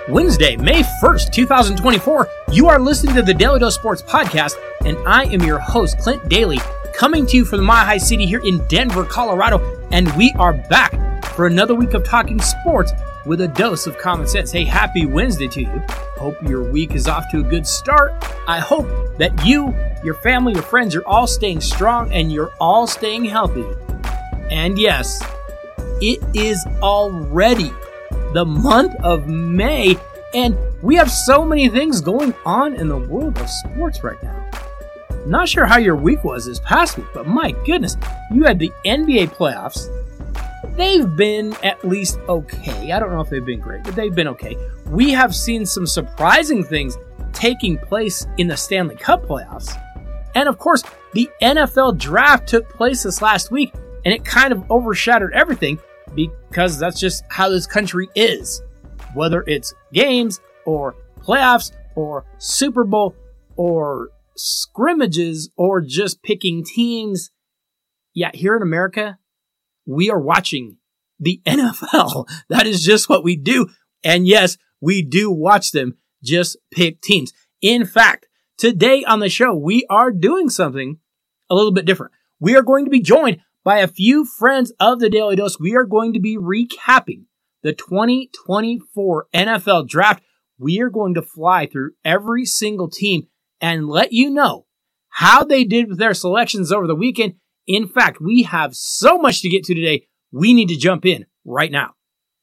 Wednesday, May 1st, 2024. You are listening to the Daily Dose Sports Podcast, and I am your host, Clint Daly, coming to you from the Mile High City here in Denver, Colorado, and we are back for another week of talking sports with a dose of common sense. Hey, happy Wednesday to you. Hope your week is off to a good start. I hope that you, your family, your friends, you're all staying strong and you're all staying healthy. And yes, it is already the month of May, and we have so many things going on in the world of sports right now. Not sure how your week was this past week, but my goodness, you had the NBA playoffs. They've been at least okay. I don't know if they've been great, but they've been okay. We have seen some surprising things taking place in the Stanley Cup playoffs. And of course, the NFL draft took place this last week, and it kind of overshadowed everything because that's just how this country is. Whether it's games or playoffs or Super Bowl or scrimmages or just picking teams. Yeah, here in America, we are watching the NFL. That is just what we do. And yes, we do watch them just pick teams. In fact, today on the show, we are doing something a little bit different. We are going to be joined by a few friends of the Daily Dose. We are going to be recapping the 2024 NFL Draft. We are going to fly through every single team and let you know how they did with their selections over the weekend. In fact, we have so much to get to today, we need to jump in right now.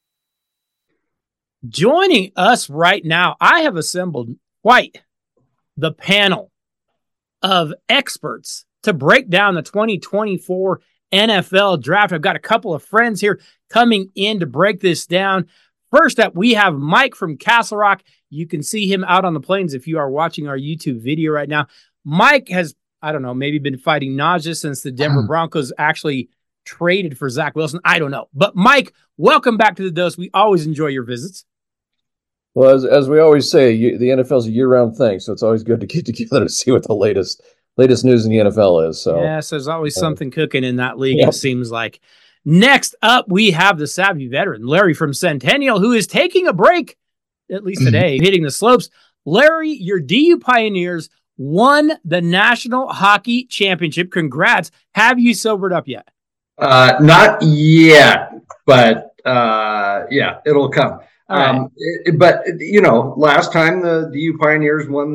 Joining us right now, I have assembled quite the panel of experts to break down the 2024 NFL Draft. I've got a couple of friends here coming in to break this down. First up, we have Mike from Castle Rock. You can see him out on the plains if you are watching our YouTube video right now. Mike has, I don't know, maybe been fighting nausea since the Denver Broncos actually traded for Zach Wilson. I don't know. But Mike, welcome back to the Dose. We always enjoy your visits. Well, as we always say, the NFL is a year-round thing, so it's always good to get together to see what the latest news in the NFL is. So yes, there's always something cooking in that league, It seems like. Next up, we have the savvy veteran, Larry from Centennial, who is taking a break, at least today, hitting the slopes. Larry, your DU Pioneers won the National Hockey Championship. Congrats. Have you sobered up yet? Not yet, but yeah, it'll come. Right. But you know, last time the DU Pioneers won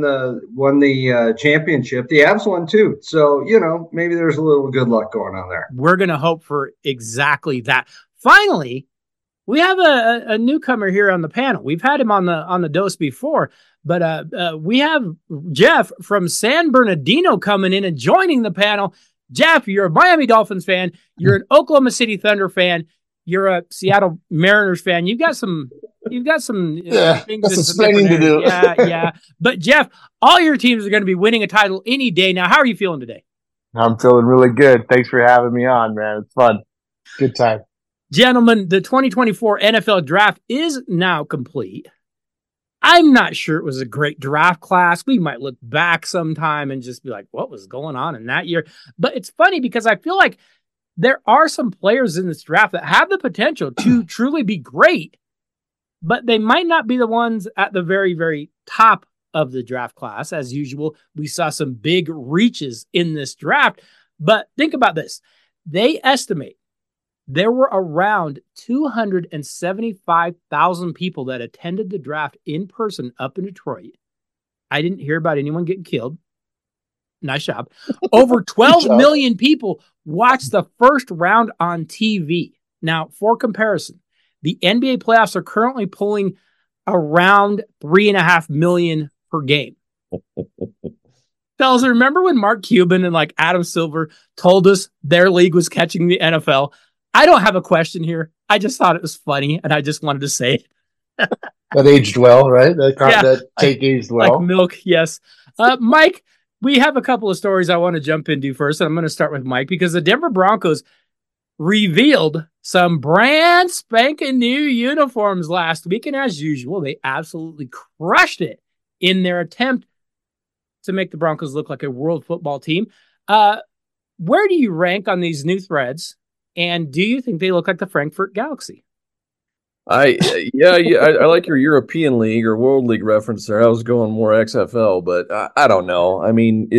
the championship, the Avs won too. So you know, maybe there's a little good luck going on there. We're gonna hope for exactly that. Finally, we have a newcomer here on the panel. We've had him on the Dose before, but we have Jeff from San Bernardino coming in and joining the panel. Jeff, you're a Miami Dolphins fan. You're an Oklahoma City Thunder fan. You're a Seattle Mariners fan. You've got some things that's explaining to do. Yeah. But Jeff, all your teams are going to be winning a title any day. Now, how are you feeling today? I'm feeling really good. Thanks for having me on, man. It's fun. Good time. Gentlemen, the 2024 NFL Draft is now complete. I'm not sure it was a great draft class. We might look back sometime and just be like, what was going on in that year? But it's funny because I feel like there are some players in this draft that have the potential to truly be great, but they might not be the ones at the very, very top of the draft class. As usual, we saw some big reaches in this draft, but think about this. They estimate there were around 275,000 people that attended the draft in person up in Detroit. I didn't hear about anyone getting killed. Nice job. Over 12 million people watched the first round on TV. Now, for comparison, the NBA playoffs are currently pulling around 3.5 million per game. Fellas, remember when Mark Cuban and like Adam Silver told us their league was catching the NFL? I don't have a question here. I just thought it was funny, and I just wanted to say it. That aged well, right? That take aged well. Like milk, yes. Mike, we have a couple of stories I want to jump into first, and I'm going to start with Mike because the Denver Broncos revealed some brand spanking new uniforms last week, and as usual, they absolutely crushed it in their attempt to make the Broncos look like a world football team. Where do you rank on these new threads, and do you think they look like the Frankfurt Galaxy? I like your European League or World League reference there. I was going more XFL, but I don't know. I mean,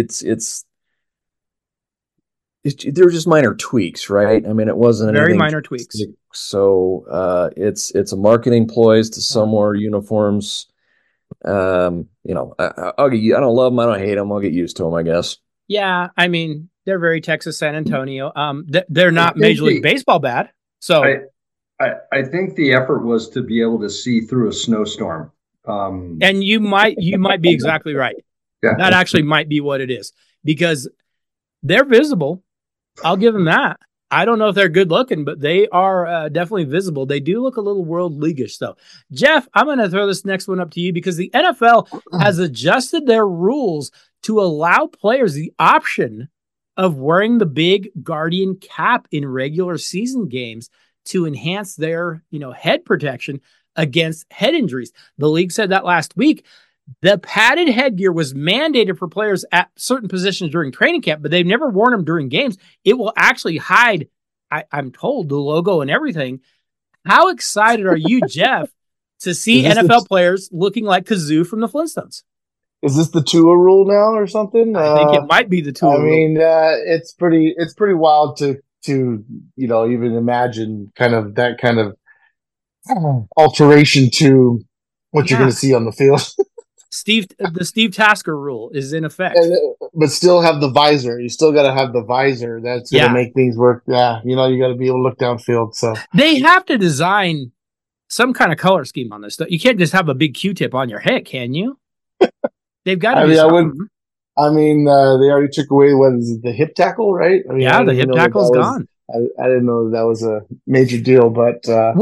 they're just minor tweaks, right? I mean, it wasn't Very anything minor tweaks. So it's a marketing ploys to sell more uniforms. I don't love them. I don't hate them. I'll get used to them, I guess. Yeah, I mean, they're very Texas San Antonio. They're not Major League Baseball bad. So I think the effort was to be able to see through a snowstorm. And you might be exactly right. Yeah. That actually might be what it is, because they're visible. I'll give them that. I don't know if they're good looking, but they are definitely visible. They do look a little World League-ish, though. Jeff, I'm going to throw this next one up to you, because the NFL has adjusted their rules to allow players the option of wearing the big Guardian cap in regular season games to enhance their, head protection against head injuries. The league said that last week. The padded headgear was mandated for players at certain positions during training camp, but they've never worn them during games. It will actually hide, I'm told, the logo and everything. How excited are you, Jeff, to see NFL players looking like Kazoo from the Flintstones? Is this the Tua rule now or something? I think it might be the Tua rule. I mean, it's pretty wild to even imagine kind of that kind of alteration to what you're going to see on the field. The Steve Tasker rule is in effect, but still have the visor. You still got to have the visor. That's going to make things work. Yeah, you got to be able to look downfield. So they have to design some kind of color scheme on this. You can't just have a big Q-tip on your head, can you? They've got to. They already took away the hip tackle, right? I mean, the hip tackle's gone. I didn't know that was a major deal, but and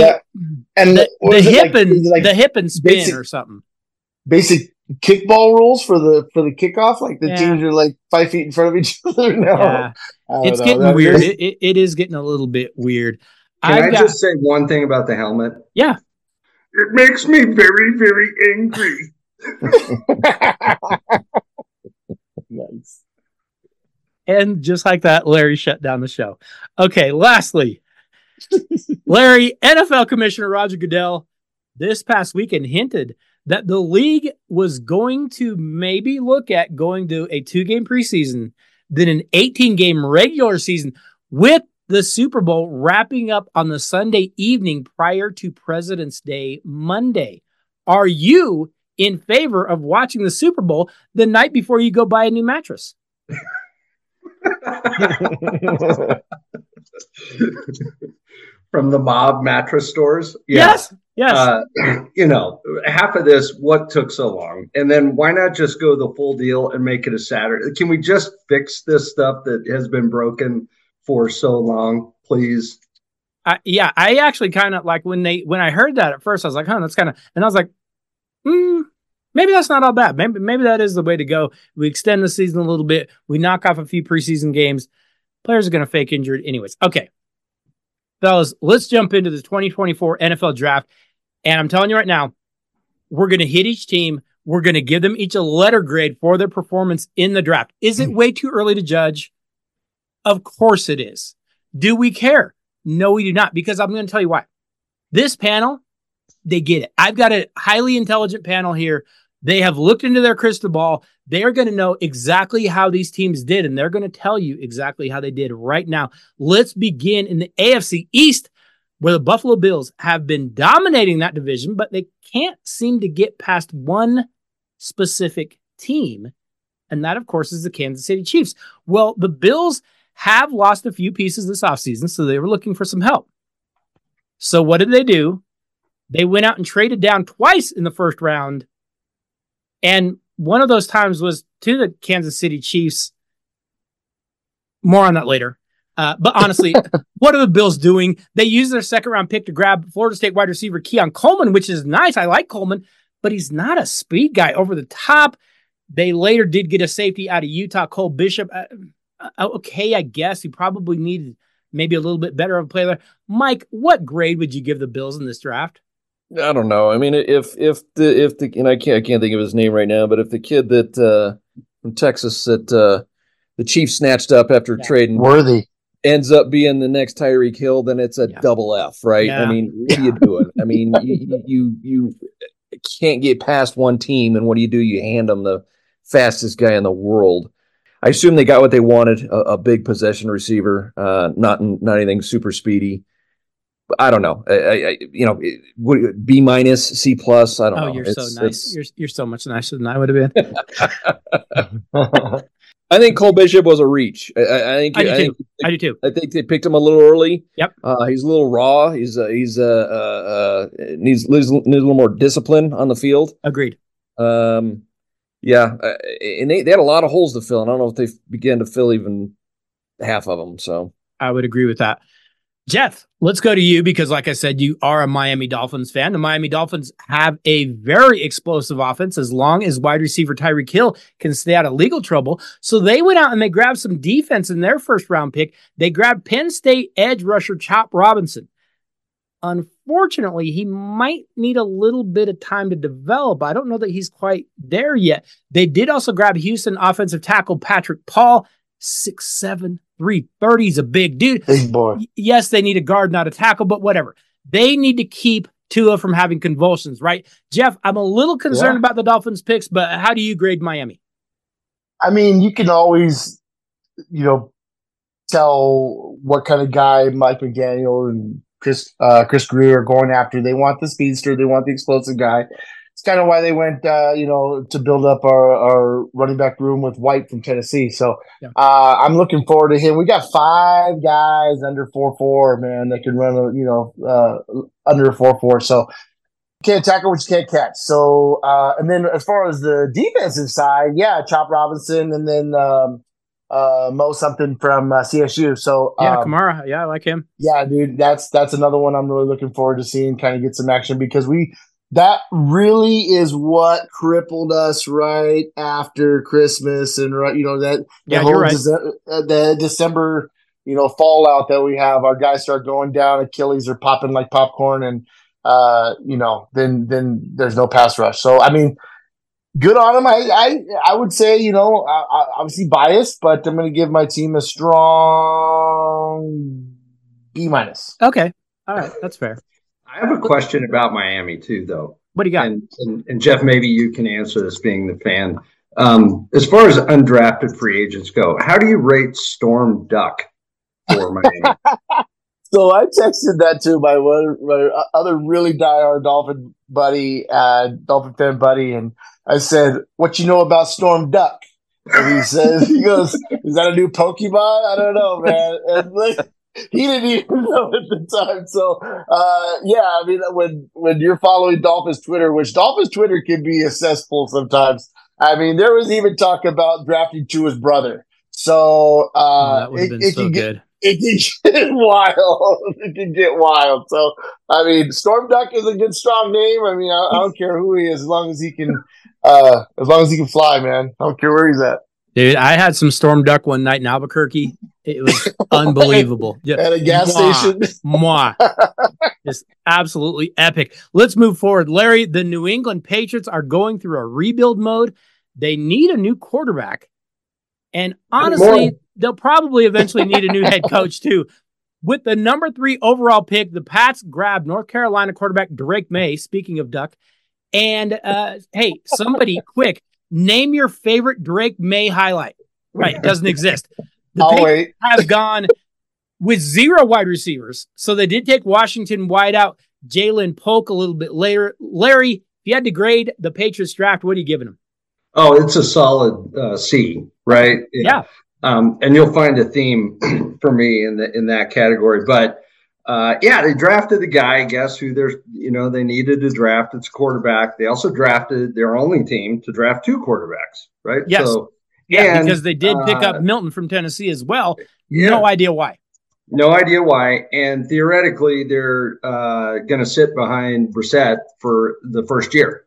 the hip and spin or something. Basic kickball rules for the kickoff, like the teams are like 5 feet in front of each other now. Yeah. It's getting weird. It is getting a little bit weird. Can I just say one thing about the helmet? Yeah. It makes me very, very angry. Nice. And just like that, Larry shut down the show. Okay, lastly, Larry, NFL Commissioner Roger Goodell this past weekend hinted that the league was going to maybe look at going to a 2-game preseason, then an 18-game regular season, with the Super Bowl wrapping up on the Sunday evening prior to President's Day Monday. Are you in favor of watching the Super Bowl the night before you go buy a new mattress? From the mob mattress stores? Yes. Half of this, what took so long? And then why not just go the full deal and make it a Saturday? Can we just fix this stuff that has been broken for so long, please? I actually kind of like when I heard that at first, I was like, that's kind of, and I was like, maybe that's not all bad. Maybe that is the way to go. We extend the season a little bit. We knock off a few preseason games. Players are going to fake injured anyways. Okay. Fellas, let's jump into the 2024 NFL draft. And I'm telling you right now, we're going to hit each team. We're going to give them each a letter grade for their performance in the draft. Is it way too early to judge? Of course it is. Do we care? No, we do not, because I'm going to tell you why. This panel, they get it. I've got a highly intelligent panel here. They have looked into their crystal ball. They are going to know exactly how these teams did, and they're going to tell you exactly how they did right now. Let's begin in the AFC East, where the Buffalo Bills have been dominating that division, but they can't seem to get past one specific team, and that, of course, is the Kansas City Chiefs. Well, the Bills have lost a few pieces this offseason, so they were looking for some help. So what did they do? They went out and traded down twice in the first round, and one of those times was to the Kansas City Chiefs. More on that later. But honestly, what are the Bills doing? They used their second-round pick to grab Florida State wide receiver Keon Coleman, which is nice. I like Coleman, but he's not a speed guy over the top. They later did get a safety out of Utah, Cole Bishop. Okay, I guess he probably needed maybe a little bit better of a player. Mike, what grade would you give the Bills in this draft? I don't know. I mean, if the and I can't think of his name right now, but if the kid that from Texas that the Chiefs snatched up after trading Worthy. ends up being the next Tyreek Hill, then it's a double F, right? Yeah. I mean, what are you doing? I mean, you can't get past one team, and what do? You hand them the fastest guy in the world. I assume they got what they wanted, a big possession receiver, not anything super speedy. But I don't know. B minus, C plus. I don't know. You're so nice. You're so much nicer than I would have been. I think Cole Bishop was a reach. I do too. I think they picked him a little early. Yep. He's a little raw. Needs a little more discipline on the field. Agreed. And they had a lot of holes to fill, and I don't know if they began to fill even half of them. So I would agree with that. Jeff, let's go to you because, like I said, you are a Miami Dolphins fan. The Miami Dolphins have a very explosive offense as long as wide receiver Tyreek Hill can stay out of legal trouble. So they went out and they grabbed some defense in their first round pick. They grabbed Penn State edge rusher Chop Robinson. Unfortunately, he might need a little bit of time to develop. I don't know that he's quite there yet. They did also grab Houston offensive tackle Patrick Paul, 6'7", 330. He's a big dude. Big boy. Yes, they need a guard, not a tackle, but whatever. They need to keep Tua from having convulsions, right? Jeff, I'm a little concerned about the Dolphins picks, but how do you grade Miami? I mean, you can always, tell what kind of guy Mike McDaniel and Chris Greer are going after. They want the speedster. They want the explosive guy. It's kind of why they went, to build up our running back room with White from Tennessee. So I'm looking forward to him. We got 5 guys under 4.4, man, that can run, under 4.4. So can't tackle what you can't catch. So, and then as far as the defensive side, Chop Robinson and then Mo something from CSU. So Kamara, I like him. Yeah, dude, that's another one I'm really looking forward to seeing kind of get some action because that really is what crippled us right after Christmas and the December fallout that we have. Our guys start going down, Achilles are popping like popcorn, and then there's no pass rush. So I mean, good on him. I would say I obviously biased, but I'm going to give my team a strong B minus. Okay, all right, that's fair. I have a question about Miami too, though. What do you got? And Jeff, maybe you can answer this being the fan. As far as undrafted free agents go, how do you rate Storm Duck for Miami? So I texted that to my other really diehard Dolphin fan buddy, and I said, "What you know about Storm Duck?" And he goes, "Is that a new Pokemon? I don't know, man." And he didn't even know at the time. So, I mean, when you're following Dolphins Twitter, which Dolphins Twitter can be a cesspool sometimes. I mean, there was even talk about drafting Tua's brother. So, that would have been so good. It can get wild. It can get wild. So, I mean, Storm Duck is a good, strong name. I mean, I don't care who he is, as long as he can fly, man. I don't care where he's at. Dude, I had some Storm Duck one night in Albuquerque. It was unbelievable. At a gas station. Just absolutely epic. Let's move forward. Larry, the New England Patriots are going through a rebuild mode. They need a new quarterback. And honestly, they'll probably eventually need a new head coach too. With the number 3 overall pick, the Pats grabbed North Carolina quarterback Drake May, speaking of Duck. And hey, somebody quick, name your favorite Drake May highlight. Right, it doesn't exist. The Patriots have gone with 0 wide receivers. So they did take Washington wide out, Jalen Polk a little bit later. Larry, if you had to grade the Patriots draft, what are you giving them? Oh, it's a solid C, right? Yeah. And you'll find a theme for me in that category. But they drafted the guy, I guess, who they needed to draft. It's quarterback. They also drafted their only team to draft 2 quarterbacks, right? Yes. So, because they did pick up Milton from Tennessee as well. No idea why. No idea why. And theoretically, they're going to sit behind Brissett for the first year.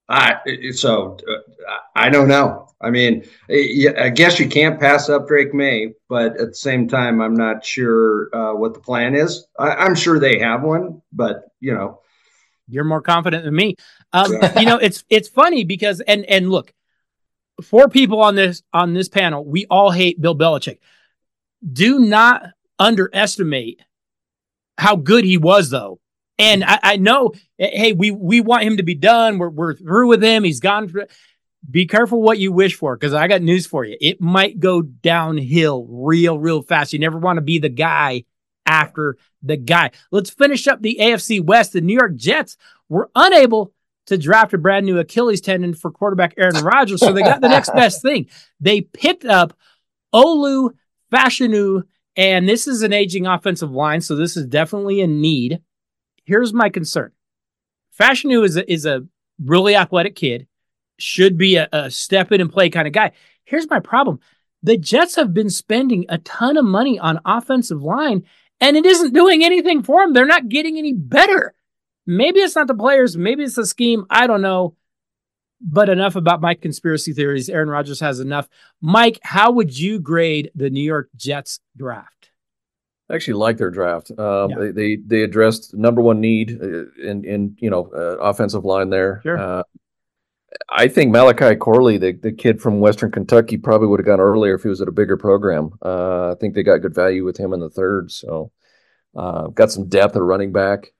So I don't know. I mean, I guess you can't pass up Drake May, but at the same time, I'm not sure what the plan is. I'm sure they have one, but you're more confident than me. It's funny because and look, 4 people on this panel, we all hate Bill Belichick. Do not underestimate how good he was, though. And I know, hey, we want him to be done. We're through with him. He's gone. Be careful what you wish for, because I got news for you. It might go downhill real fast. You never want to be the guy after the guy. Let's finish up the AFC West. The New York Jets were unable to draft a brand new Achilles tendon for quarterback Aaron Rodgers, so they got the next best thing. They picked up Olu Fashanu, and this is an aging offensive line, so this is definitely a need. Here's my concern. Fashanu is a really athletic kid, should be a step in and play kind of guy. Here's my problem. The Jets have been spending a ton of money on offensive line, and it isn't doing anything for them. They're not getting any better. Maybe it's not the players. Maybe it's the scheme. I don't know. But enough about my conspiracy theories. Aaron Rodgers has enough. Mike, how would you grade the New York Jets draft? I actually like their draft. They addressed number one need in offensive line there. Sure. I think Malachi Corley, the kid from Western Kentucky, probably would have gone earlier if he was at a bigger program. I think they got good value with him in the third. So got some depth at running back.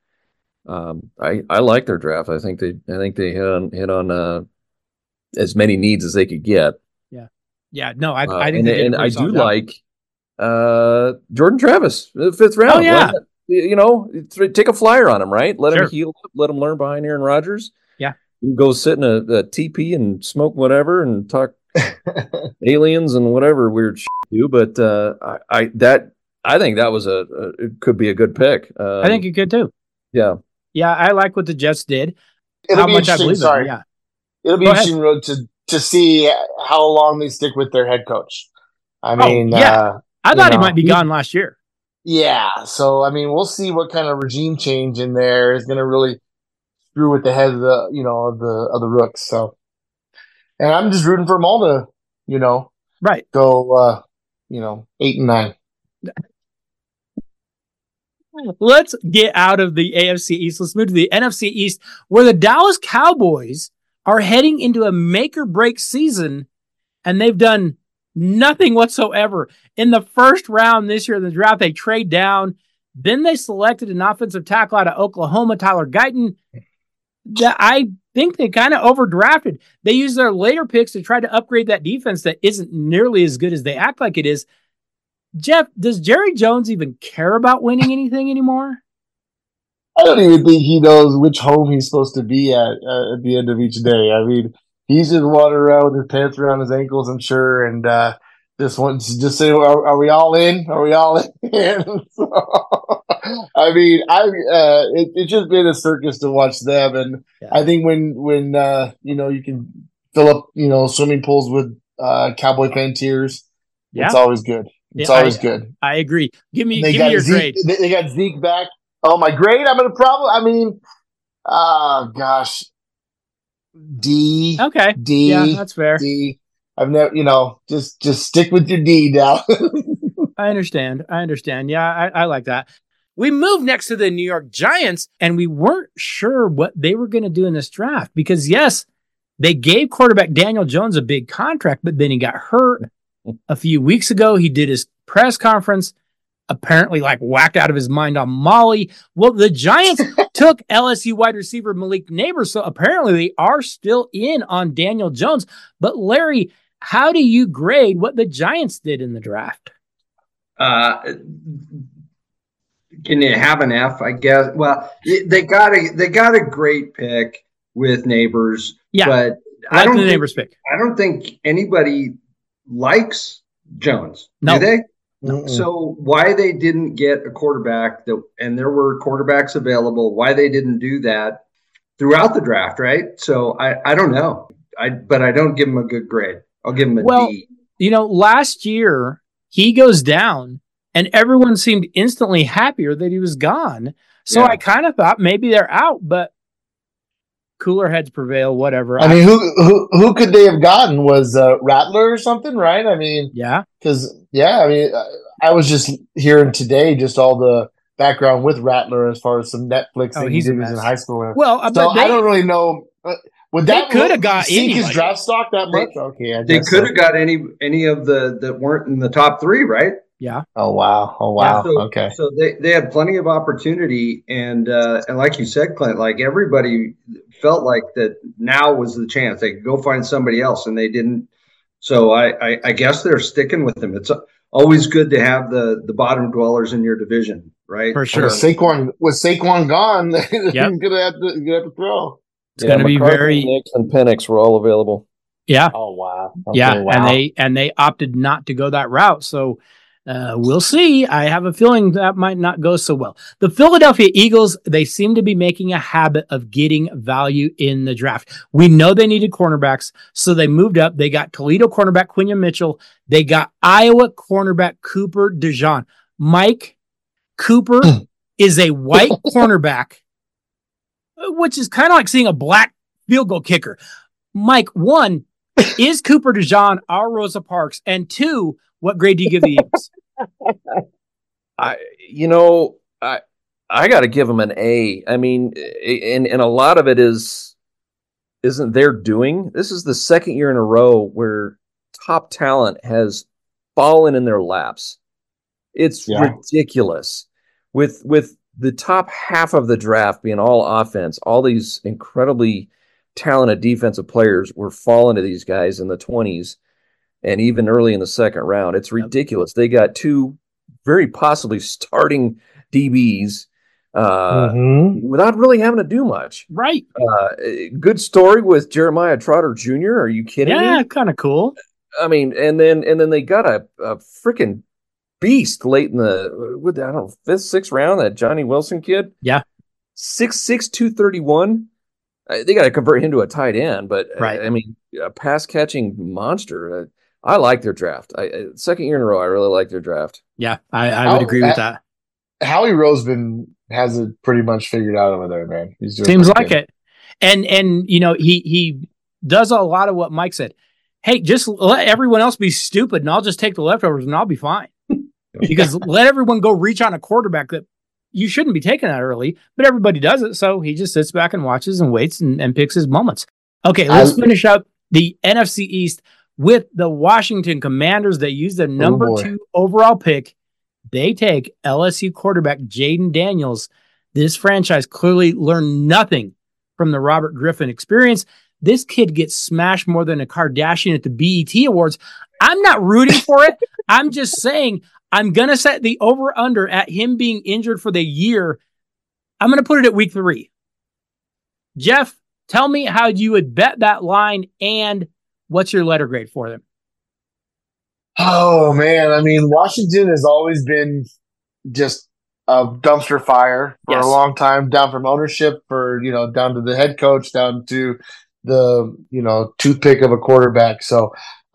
I like their draft. I think they hit on as many needs as they could get. Yeah. No, I think and I do like Jordan Travis, the fifth round. Oh yeah. Take a flyer on him, right? Let Sure. him heal up, let him learn behind Aaron Rodgers. Yeah. Go sit in a teepee and smoke whatever and talk aliens and whatever weird shit you. But I think that was it could be a good pick. I think you could too. Yeah. Yeah, I like what the Jets did. It'll be interesting. Sorry. Yeah. It'll be interesting to see how long they stick with their head coach. I mean, I thought he might be gone last year. Yeah. So, I mean, we'll see what kind of regime change in there is going to really screw with the head of the Rooks. So, and I'm just rooting for them all to, right. Go, 8-9. Let's get out of the AFC East. Let's move to the NFC East, where the Dallas Cowboys are heading into a make or break season, and they've done nothing whatsoever. In the first round this year in the draft, they trade down. Then they selected an offensive tackle out of Oklahoma, Tyler Guyton, that I think they kind of overdrafted. They used their later picks to try to upgrade that defense that isn't nearly as good as they act like it is. Jeff, does Jerry Jones even care about winning anything anymore? I don't even think he knows which home he's supposed to be at the end of each day. I mean, he's just wandering around with his pants around his ankles, I'm sure, and just wants to just say, "Are we all in? Are we all in?" So, I mean, it's just been a circus to watch them, and I think when you can fill up swimming pools with Cowboy fan tears, it's always good. It's always good. I agree. Give me your grade. They got Zeke back. Oh, my grade? I'm going to gosh. D. Okay. D. Yeah, that's fair. D. I've never, just stick with your D now. I understand. Yeah, I like that. We moved next to the New York Giants, and we weren't sure what they were going to do in this draft because, yes, they gave quarterback Daniel Jones a big contract, but then he got hurt. A few weeks ago, he did his press conference, apparently whacked out of his mind on Molly. Well, the Giants took LSU wide receiver Malik Neighbors, so apparently they are still in on Daniel Jones. But Larry, how do you grade what the Giants did in the draft? Can you have an F, I guess? Well, they got a great pick with Neighbors. Yeah, but I like the Neighbors pick. I don't think anybody likes Jones. No. Do they? Mm-mm. So why they didn't get a quarterback and there were quarterbacks available, why they didn't do that throughout the draft, right? So I don't know. But I don't give him a good grade. I'll give him a D. Last year he goes down and everyone seemed instantly happier that he was gone. So I kind of thought maybe they're out, but cooler heads prevail, whatever. I mean, who could they have gotten? Was Rattler or something, right? I mean, yeah. Because, I was just hearing today just all the background with Rattler as far as some Netflix thing he did in high school. Well, I don't really know. Would that could have got sink his draft stock that much? They could have got any of the that weren't in the top three, right? Yeah. Oh wow. Okay. So they had plenty of opportunity, and like you said, Clint, like everybody felt like that now was the chance they could go find somebody else, and they didn't. So I guess they're sticking with him. It's always good to have the bottom dwellers in your division, right? For sure. With Saquon gone, Yep. gonna have to throw. It's going to be McCarthy, very. Nix, and Penix were all available. Yeah. Oh wow. Okay, Yeah. wow. And they opted not to go that route. So we'll see. I have a feeling that might not go so well. The Philadelphia Eagles, they seem to be making a habit of getting value in the draft. We know they needed cornerbacks, so they moved up. They got Toledo cornerback Quinion Mitchell. They got Iowa cornerback Cooper DeJean. Mike, Cooper is a white cornerback, which is kind of like seeing a black field goal kicker. Mike, one, is Cooper DeJean our Rosa Parks? And two, what grade do you give the Eagles? I got to give them an A. I mean, and a lot of it isn't their doing. This is the second year in a row where top talent has fallen in their laps. It's ridiculous. With the top half of the draft being all offense, all these incredibly talented defensive players were falling to these guys in the 20s and even early in the second round. It's ridiculous. They got two very possibly starting DBs without really having to do much. Right. Good story with Jeremiah Trotter Jr. Are you kidding me? Yeah, kind of cool. I mean, and then they got a freaking beast late in the fifth, sixth round, that Johnny Wilson kid. Yeah. 6'6", 231. They got to convert him to a tight end, but right. I mean, a pass catching monster. I like their draft. Second year in a row, I really like their draft. Yeah, I would agree with that. Howie Roseman has it pretty much figured out over there, man. He's doing Seems like it. And he does a lot of what Mike said. Hey, just let everyone else be stupid, and I'll just take the leftovers, and I'll be fine. Because let everyone go reach on a quarterback that you shouldn't be taking that early, but everybody does it, so he just sits back and watches and waits and picks his moments. Okay, let's finish up the NFC East with the Washington Commanders. They use their number 2 overall pick. They take LSU quarterback Jaden Daniels. This franchise clearly learned nothing from the Robert Griffin experience. This kid gets smashed more than a Kardashian at the BET Awards. I'm not rooting for it. I'm just saying I'm going to set the over-under at him being injured for the year. I'm going to put it at week 3. Jeff, tell me how you would bet that line and what's your letter grade for them? Oh, man. I mean, Washington has always been just a dumpster fire for a long time, down from ownership down to the head coach, down to the, toothpick of a quarterback. So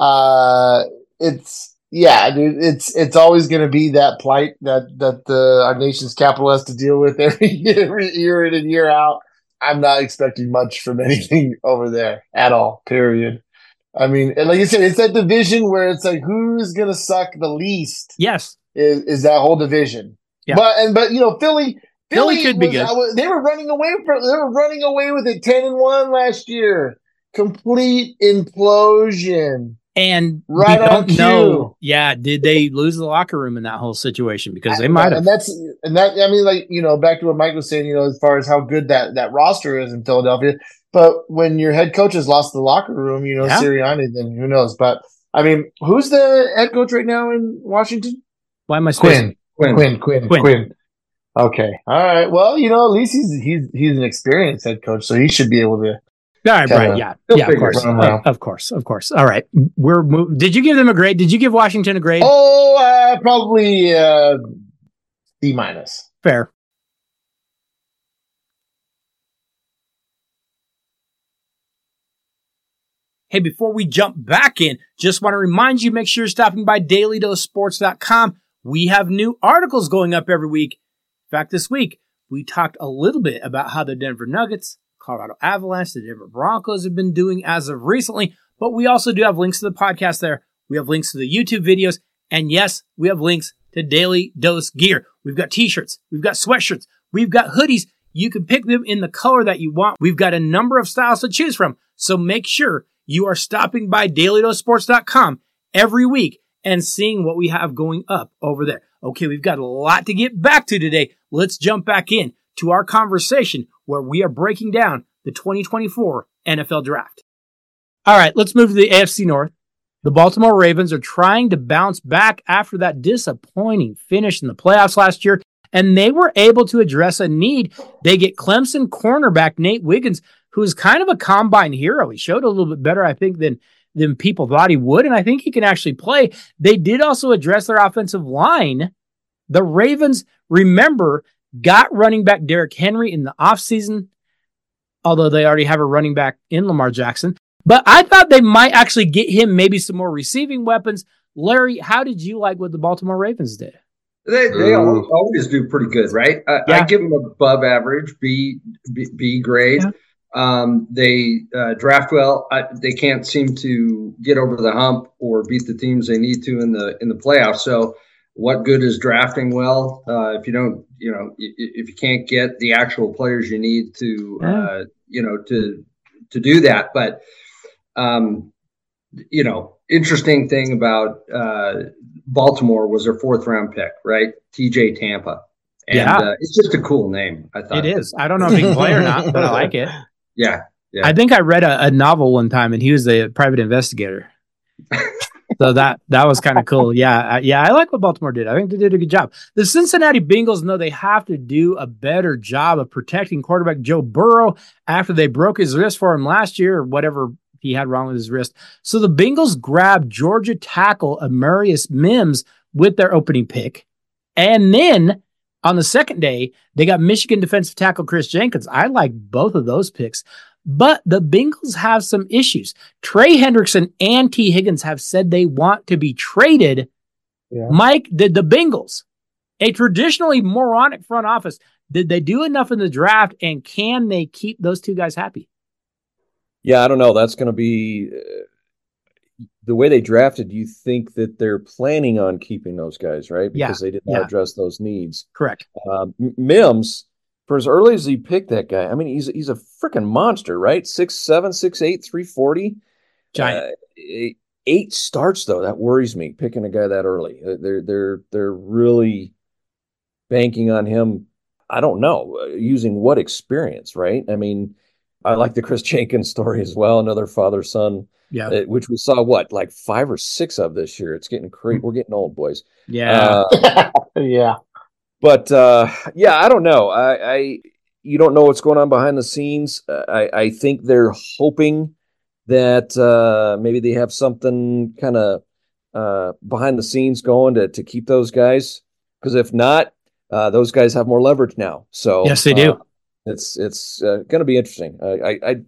it's always going to be that plight that our nation's capital has to deal with every year in and year out. I'm not expecting much from anything over there at all, period. I mean, and like you said, it's that division where it's like, who's going to suck the least? Yes. Is that whole division. Yeah. But Philly could be good. They were running away with it 10-1 last year. Complete implosion. And right we don't on know. Yeah, did they lose the locker room in that whole situation? Because they might have. Back to what Mike was saying, as far as how good that roster is in Philadelphia. But when your head coach has lost the locker room, Sirianni, then who knows? But I mean, who's the head coach right now in Washington? Why am I Quinn? Okay, all right. Well, at least he's an experienced head coach, so he should be able to. Right. Yeah. Of course. All right. Did you give them a grade? Did you give Washington a grade? Oh, probably B-. Fair. Hey, before we jump back in, just want to remind you, make sure you're stopping by DailyDoseSports.com. We have new articles going up every week. In fact, this week, we talked a little bit about how the Denver Nuggets, Colorado Avalanche, the Denver Broncos have been doing as of recently, but we also do have links to the podcast there. We have links to the YouTube videos, and yes, we have links to Daily Dose gear. We've got t-shirts, we've got sweatshirts, we've got hoodies. You can pick them in the color that you want. We've got a number of styles to choose from, so make sure you are stopping by DailyDoseSports.com every week and seeing what we have going up over there. Okay, we've got a lot to get back to today. Let's jump back in to our conversation where we are breaking down the 2024 NFL Draft. All right, let's move to the AFC North. The Baltimore Ravens are trying to bounce back after that disappointing finish in the playoffs last year, and they were able to address a need. They get Clemson cornerback Nate Wiggins, who is kind of a combine hero. He showed a little bit better, I think, than people thought he would, and I think he can actually play. They did also address their offensive line. The Ravens, remember, got running back Derrick Henry in the offseason, although they already have a running back in Lamar Jackson. But I thought they might actually get him maybe some more receiving weapons. Larry, how did you like what the Baltimore Ravens did? They always do pretty good, right? I give them above average, B grade. Yeah. They draft well. They can't seem to get over the hump or beat the teams they need to in the playoffs. So, what good is drafting well if you don't, if you can't get the actual players you need to, to do that? But interesting thing about Baltimore was their 4th round pick, right? TJ Tampa. And it's just a cool name, I thought. It is. I don't know if he can play or not, but I like it. Yeah. I think I read a novel one time, and he was a private investigator. So that was kind of cool. Yeah, I like what Baltimore did. I think they did a good job. The Cincinnati Bengals know they have to do a better job of protecting quarterback Joe Burrow after they broke his wrist for him last year, or whatever he had wrong with his wrist. So the Bengals grabbed Georgia tackle Amarius Mims with their opening pick. And then on the second day, they got Michigan defensive tackle Chris Jenkins. I like both of those picks. But the Bengals have some issues. Trey Hendrickson and T. Higgins have said they want to be traded. Yeah. Mike, did the Bengals, a traditionally moronic front office, did they do enough in the draft, and can they keep those two guys happy? Yeah, I don't know. That's going to be the way they drafted. You think that they're planning on keeping those guys, right? Because they did not address those needs. Correct. Mims, for as early as he picked that guy, I mean, he's a freaking monster, right? 6'7", 6'8", 340. Giant. 8 starts though. That worries me. Picking a guy that early. They're really banking on him. I don't know, using what experience, right? I mean, I like the Chris Jenkins story as well. Another father-son, which we saw like 5 or 6 of this year. It's getting crazy. We're getting old, boys. Yeah. Yeah. But I don't know. You don't know what's going on behind the scenes. I think they're hoping that maybe they have something kind of behind the scenes going to keep those guys. Because if not, those guys have more leverage now. So yes, they do. It's going to be interesting. I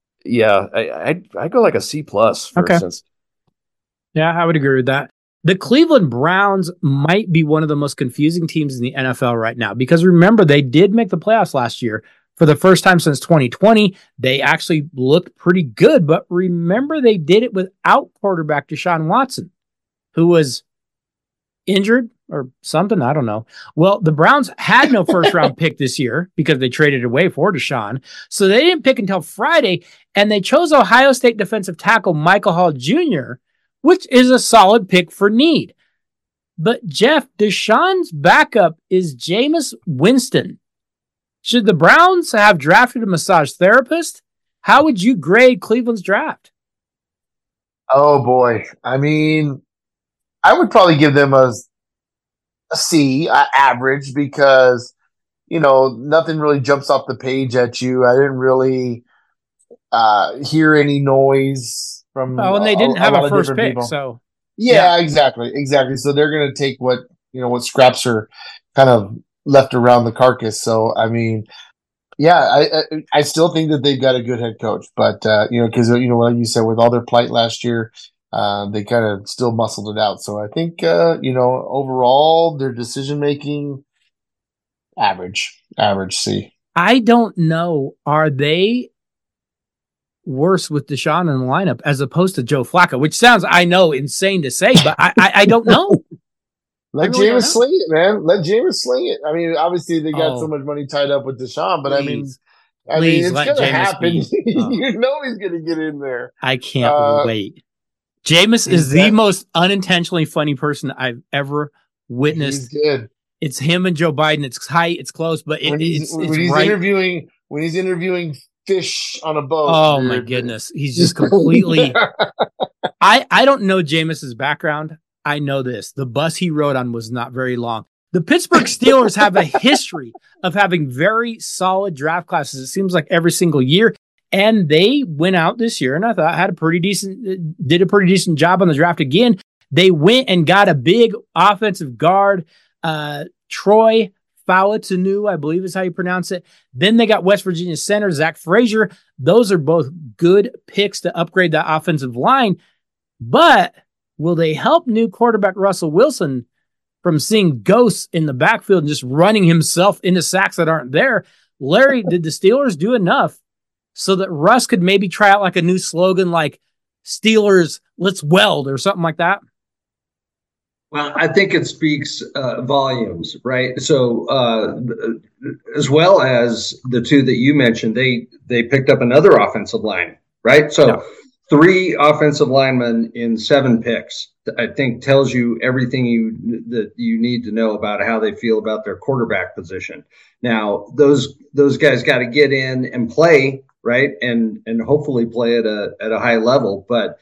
go like a C+, for instance. Yeah, I would agree with that. The Cleveland Browns might be one of the most confusing teams in the NFL right now, because remember, they did make the playoffs last year for the first time since 2020. They actually looked pretty good, but remember, they did it without quarterback Deshaun Watson, who was injured or something. I don't know. Well, the Browns had no first round pick this year because they traded away for Deshaun. So they didn't pick until Friday, and they chose Ohio State defensive tackle Michael Hall Jr., which is a solid pick for need. But Jeff, Deshaun's backup is Jameis Winston. Should the Browns have drafted a massage therapist? How would you grade Cleveland's draft? Oh boy. I mean, I would probably give them a C, average, because, nothing really jumps off the page at you. I didn't really hear any noise from. Oh, and they didn't have a first pick, so. Yeah, exactly. So they're going to take what scraps are kind of left around the carcass. So, I mean, I still think that they've got a good head coach, but, because, like you said, with all their plight last year, they kind of still muscled it out. So I think, overall, their decision-making, average C. I don't know. Are they worse with Deshaun in the lineup as opposed to Joe Flacco, which sounds, I know, insane to say, but I don't know. Let Jameis sling it, man. Let Jameis sling it. I mean, obviously they got so much money tied up with Deshaun, but please, I mean, it's going to happen. You know he's going to get in there. I can't wait Jameis is the most unintentionally funny person I've ever witnessed. He's good. It's him and Joe Biden. It's tight. It's close, but when he's right. interviewing fish on a boat. Oh my goodness. He's just completely, I don't know Jameis's background. I know this. The bus he rode on was not very long. The Pittsburgh Steelers have a history of having very solid draft classes. It seems like every single year. And they went out this year and I thought did a pretty decent job on the draft again. They went and got a big offensive guard, Troy Fautanu, I believe is how you pronounce it. Then they got West Virginia center Zach Frazier. Those are both good picks to upgrade that offensive line. But will they help new quarterback Russell Wilson from seeing ghosts in the backfield and just running himself into sacks that aren't there? Larry, did the Steelers do enough so that Russ could maybe try out like a new slogan like Steelers, let's weld or something like that? Well, I think it speaks volumes, right? So as well as the two that you mentioned, they picked up another offensive line, right? So 3 offensive linemen in 7 picks, I think tells you everything that you need to know about how they feel about their quarterback position. Now, those guys got to get in and play, right? And hopefully play at a high level, but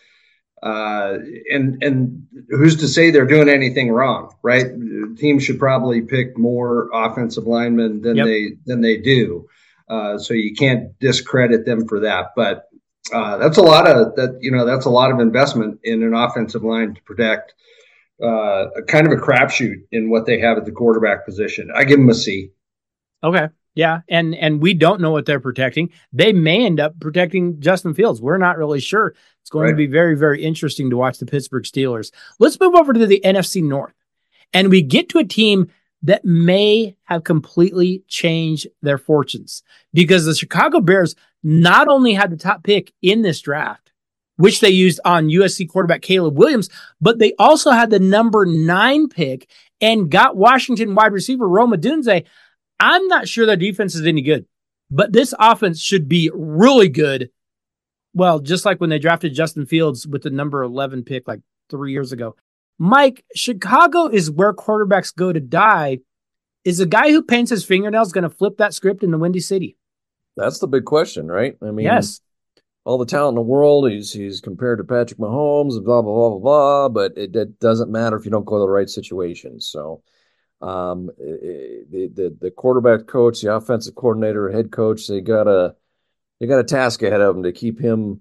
and who's to say they're doing anything wrong, right? Teams should probably pick more offensive linemen than they do. So you can't discredit them for that, but that's a lot of investment in an offensive line to protect a kind of a crapshoot in what they have at the quarterback position. I give them a C. Okay. Yeah. And we don't know what they're protecting. They may end up protecting Justin Fields. We're not really sure. It's going to be very, very interesting to watch the Pittsburgh Steelers. Let's move over to the NFC North. And we get to a team that may have completely changed their fortunes because the Chicago Bears not only had the top pick in this draft, which they used on USC quarterback Caleb Williams, but they also had the number 9 pick and got Washington wide receiver Rome Odunze. I'm not sure their defense is any good, but this offense should be really good. Well, just like when they drafted Justin Fields with the number 11 pick like 3 years ago. Mike, Chicago is where quarterbacks go to die. Is a guy who paints his fingernails going to flip that script in the Windy City? That's the big question, right? I mean, yes. All the talent in the world, he's compared to Patrick Mahomes, blah, blah, blah, blah, blah, but it doesn't matter if you don't go to the right situation. So the quarterback coach, the offensive coordinator, head coach, they got a task ahead of them to keep him,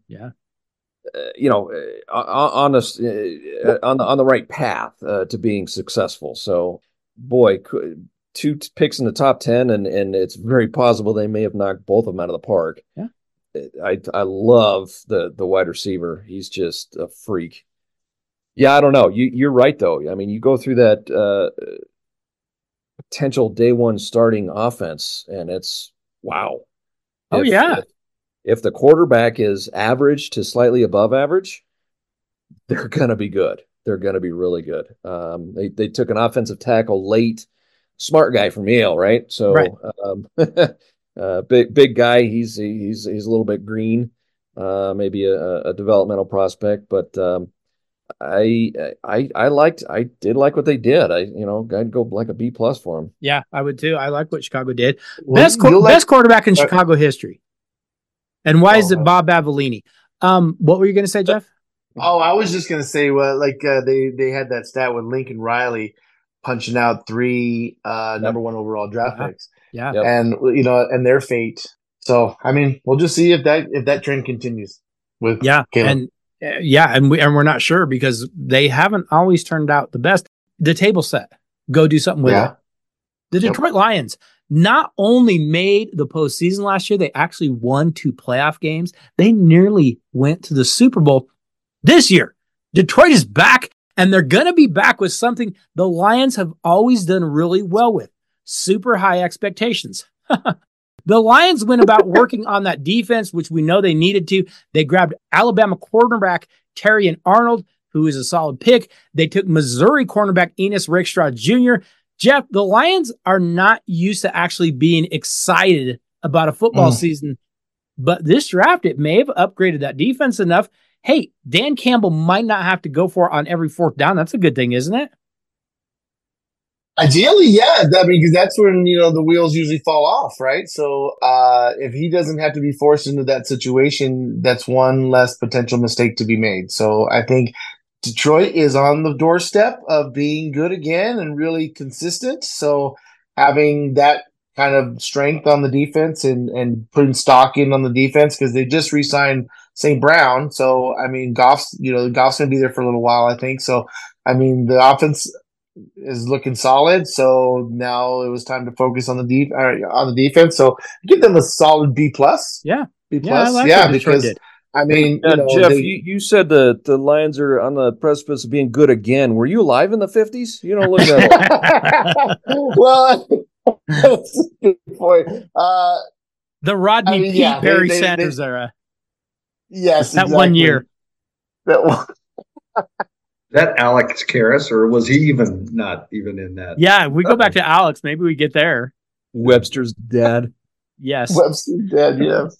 on the right path to being successful. So, boy, 2 picks in the top 10, and it's very possible they may have knocked both of them out of the park. Yeah, I love the wide receiver. He's just a freak. Yeah, I don't know. You're right though. I mean, you go through that potential day one starting offense, and it's wow. If the quarterback is average to slightly above average, they're going to be good. They're going to be really good. They took an offensive tackle late, smart guy from Yale, right? So, big guy. He's a little bit green, maybe a developmental prospect, but I did like what they did. I'd go like a B+ for him. Yeah, I would too. I like what Chicago did. Best quarterback in Chicago history. And why is it Bob Avellini? What were you going to say, Jeff? Oh, I was just going to say, well, like they had that stat with Lincoln Riley punching out 3 number 1 overall draft picks. Yeah. Yep. And and their fate. So, I mean, we'll just see if that trend continues with Caleb. And we're not sure because they haven't always turned out the best. The table set. Go do something with it. The Detroit Lions not only made the postseason last year, they actually won 2 playoff games. They nearly went to the Super Bowl this year. Detroit is back, and they're going to be back with something the Lions have always done really well with: super high expectations. The Lions went about working on that defense, which we know they needed to. They grabbed Alabama cornerback Terrion Arnold, who is a solid pick. They took Missouri cornerback Enos Rakestraw Jr. Jeff, the Lions are not used to actually being excited about a football season, but this draft, it may have upgraded that defense enough. hey, Dan Campbell might not have to go for it on every fourth down. That's a good thing, isn't it? Ideally, yeah. I mean, because that's when, the wheels usually fall off, right? So if he doesn't have to be forced into that situation, that's one less potential mistake to be made. So I think Detroit is on the doorstep of being good again and really consistent. So having that kind of strength on the defense and putting stock in on the defense, because they just re-signed St. Brown. So, I mean, Goff's going to be there for a little while, I think. So, I mean, the offense is looking solid. So now it was time to focus on the defense. So give them a solid B plus. Yeah. B plus. I like yeah, because I mean, Jeff, you said the Lions are on the precipice of being good again. Were you alive in the 50s? You don't look that old. Well, that's a good point. The Rodney Pete Barry Sanders era. Yes, that exactly. 1 year. That one. That Alex Karras, or was he not even in that? Yeah, we go back to Alex. Maybe we get there. Webster's dad. Yes. Webster's dad, yes.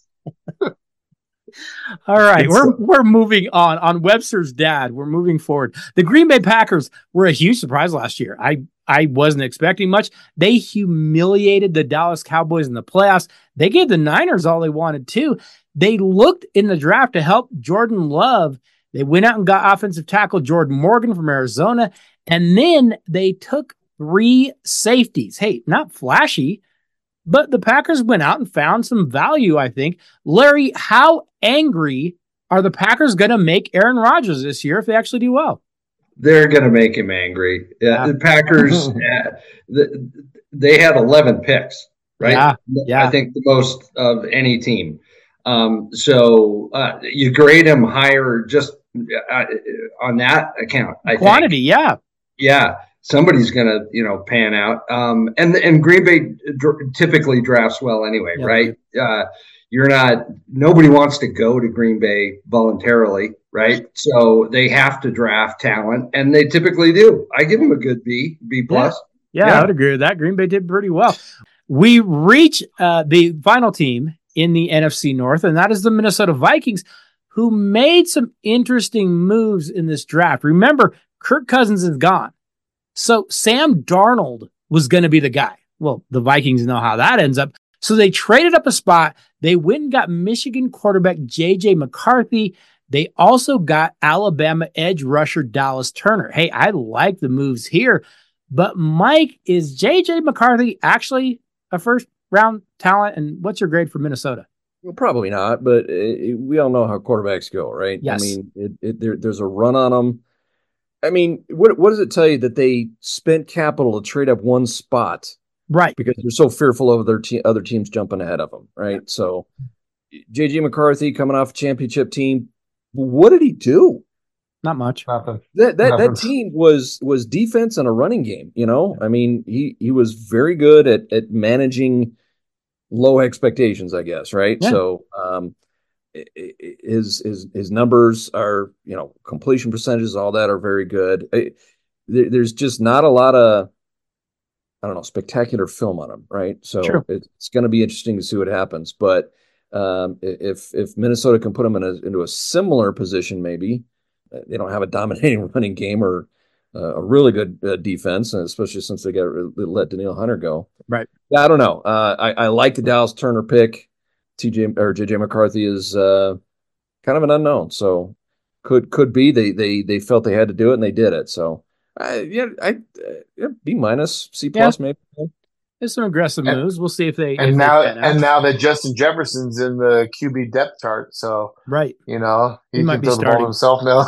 All right, we're moving on. On Webster's dad, we're moving forward. The Green Bay Packers were a huge surprise last year. I wasn't expecting much. They humiliated the Dallas Cowboys in the playoffs. They gave the Niners all they wanted too. They looked in the draft to help Jordan Love. They went out and got offensive tackle Jordan Morgan from Arizona, and then they took 3 safeties. Hey, not flashy, but the Packers went out and found some value, I think. Larry, how angry are the Packers going to make Aaron Rodgers this year if they actually do well? They're going to make him angry. Yeah. The Packers, they had 11 picks, right? Yeah. I think the most of any team. So you grade him higher just on that account. Quantity, think. Yeah. Somebody's going to, pan out. And Green Bay typically drafts well anyway, right? Nobody wants to go to Green Bay voluntarily, right? So they have to draft talent, and they typically do. I give them a good B plus. Yeah, I would agree with that. Green Bay did pretty well. We reach the final team in the NFC North, and that is the Minnesota Vikings, who made some interesting moves in this draft. Remember, Kirk Cousins is gone. So Sam Darnold was going to be the guy. Well, the Vikings know how that ends up. So they traded up a spot. They went and got Michigan quarterback J.J. McCarthy. They also got Alabama edge rusher Dallas Turner. Hey, I like the moves here. But Mike, is J.J. McCarthy actually a first-round talent? And what's your grade for Minnesota? Well, probably not, but we all know how quarterbacks go, right? Yes. I mean, there's a run on them. I mean, what does it tell you that they spent capital to trade up one spot? Right. Because they're so fearful of their other teams jumping ahead of them, right? Yeah. So J.J. McCarthy coming off a championship team, what did he do? Not much. Nothing. That team was defense and a running game, I mean, he was very good at managing low expectations, I guess, right? Yeah. So his numbers are, completion percentages, all that are very good. There's just not a lot of, I don't know, spectacular film on him, right? So it's going to be interesting to see what happens. But if Minnesota can put him into a similar position, maybe they don't have a dominating running game or a really good defense, and especially since they let Danielle Hunter go. Right. Yeah, I don't know. I like the Dallas Turner pick. J.J. McCarthy is kind of an unknown, so could be they felt they had to do it and they did it. So B minus, C plus maybe. There's some aggressive moves. We'll see if they. Now that Justin Jefferson's in the QB depth chart, so right, he might be starting himself now.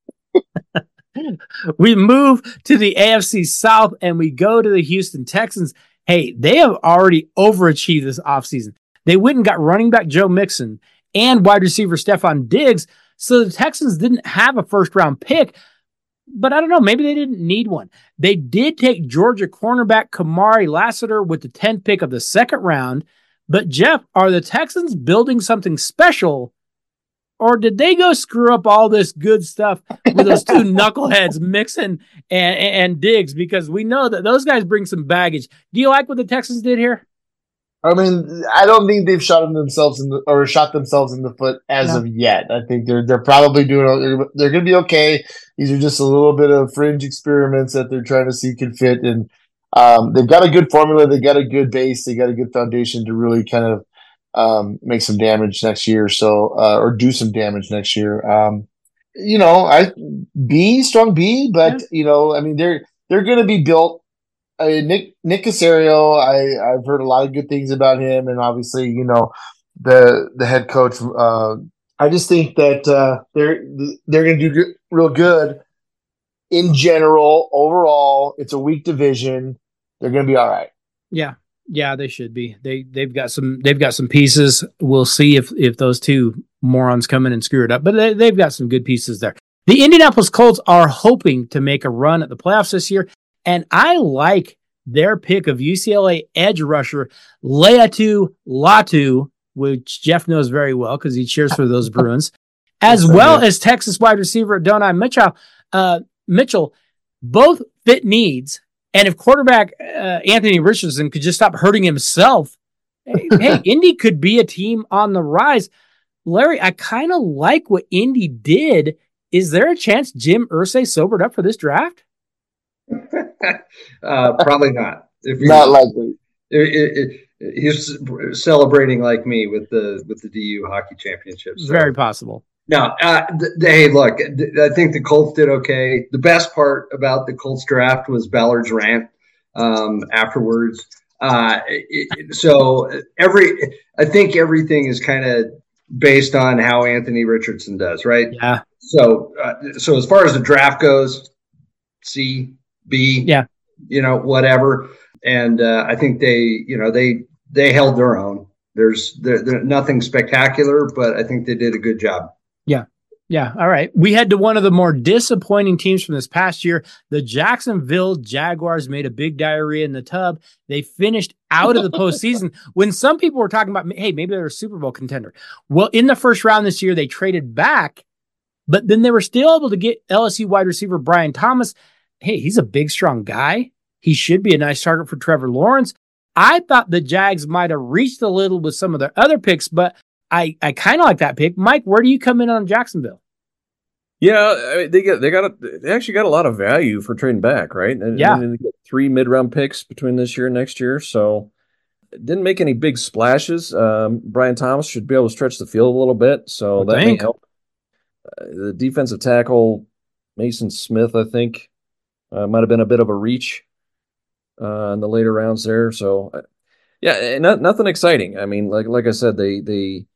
We move to the AFC South and we go to the Houston Texans. Hey, they have already overachieved this offseason. They went and got running back Joe Mixon and wide receiver Stephon Diggs. So the Texans didn't have a first-round pick, but I don't know. Maybe they didn't need one. They did take Georgia cornerback Kamari Lassiter with the 10th pick of the second round. But, Jeff, are the Texans building something special, or did they go screw up all this good stuff with those two knuckleheads, Mixon and Diggs? Because we know that those guys bring some baggage. Do you like what the Texans did here? I mean, I don't think they've shot themselves in the foot as of yet. I think they're probably doing. They're going to be okay. These are just a little bit of fringe experiments that they're trying to see can fit, and they've got a good formula. They got a good base. They got a good foundation to really kind of make some damage next year. So or do some damage next year. Strong B, but I mean they're going to be built. Nick Caserio, I've heard a lot of good things about him, and obviously, the head coach. I just think that they're going to do real good in general. Overall, it's a weak division. They're going to be all right. Yeah, they should be. They've got some pieces. We'll see if those two morons come in and screw it up, but they've got some good pieces there. The Indianapolis Colts are hoping to make a run at the playoffs this year. And I like their pick of UCLA edge rusher Laiatu Latu, which Jeff knows very well because he cheers for those Bruins, as well as Texas wide receiver Adonai Mitchell. Both fit needs. And if quarterback Anthony Richardson could just stop hurting himself, hey, Indy could be a team on the rise. Larry, I kind of like what Indy did. Is there a chance Jim Irsay sobered up for this draft? Probably not. Not likely. He's celebrating like me with the DU hockey championships. So. Very possible. No, hey, look, I think the Colts did okay. The best part about the Colts draft was Ballard's rant afterwards. I think everything is kind of based on how Anthony Richardson does, right? Yeah. So as far as the draft goes, C, B, whatever. And I think they held their own. There's nothing spectacular, but I think they did a good job. Yeah. All right. We head to one of the more disappointing teams from this past year. The Jacksonville Jaguars made a big diarrhea in the tub. They finished out of the postseason when some people were talking about, hey, maybe they're a Super Bowl contender. Well, in the first round this year, they traded back, but then they were still able to get LSU wide receiver Brian Thomas. Hey, he's a big, strong guy. He should be a nice target for Trevor Lawrence. I thought the Jags might have reached a little with some of their other picks, but I kind of like that pick. Mike, where do you come in on Jacksonville? Yeah, they actually got a lot of value for trading back, right? And they get 3 mid-round picks between this year and next year, so didn't make any big splashes. Brian Thomas should be able to stretch the field a little bit, so that may help. The defensive tackle Mason Smith, I think, might have been a bit of a reach in the later rounds there. So, nothing exciting. I mean, like I said, they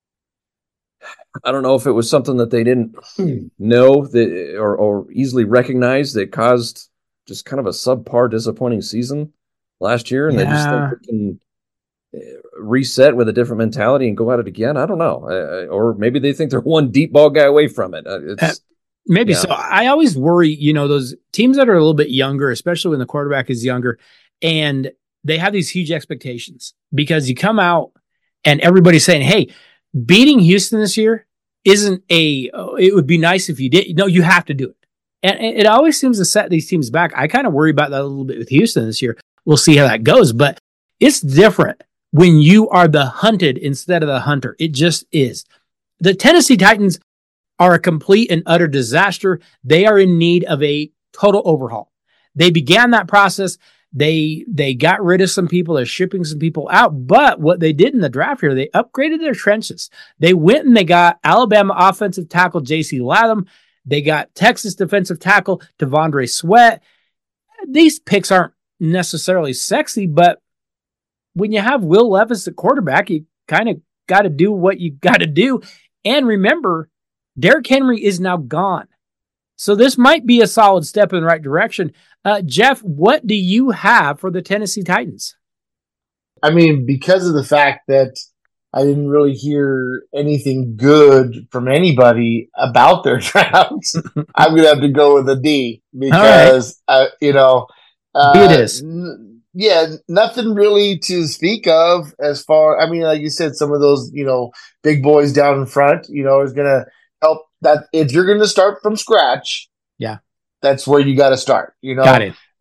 I don't know if it was something that they didn't know that or easily recognize that caused just kind of a subpar, disappointing season last year, and they just think they can reset with a different mentality and go at it again. I don't know, or maybe they think they're one deep ball guy away from it. Maybe so. I always worry, those teams that are a little bit younger, especially when the quarterback is younger, and they have these huge expectations because you come out and everybody's saying, hey, beating Houston this year it would be nice if you did. No, you have to do it. And it always seems to set these teams back. I kind of worry about that a little bit with Houston this year. We'll see how that goes, but it's different when you are the hunted instead of the hunter. It just is. The Tennessee Titans are a complete and utter disaster. They are in need of a total overhaul. They began that process. They got rid of some people. They're shipping some people out. But what they did in the draft here, they upgraded their trenches. They went and they got Alabama offensive tackle J.C. Latham. They got Texas defensive tackle Devondre Sweat. These picks aren't necessarily sexy, but when you have Will Levis at quarterback, you kind of got to do what you got to do. And remember, Derrick Henry is now gone. So this might be a solid step in the right direction. Jeff, what do you have for the Tennessee Titans? I mean, because of the fact that I didn't really hear anything good from anybody about their drafts, I'm going to have to go with a D because, it is. Nothing really to speak of as far, I mean, like you said, some of those, big boys down in front, is going to help that. If you're going to start from scratch, that's where you got to start. Got it.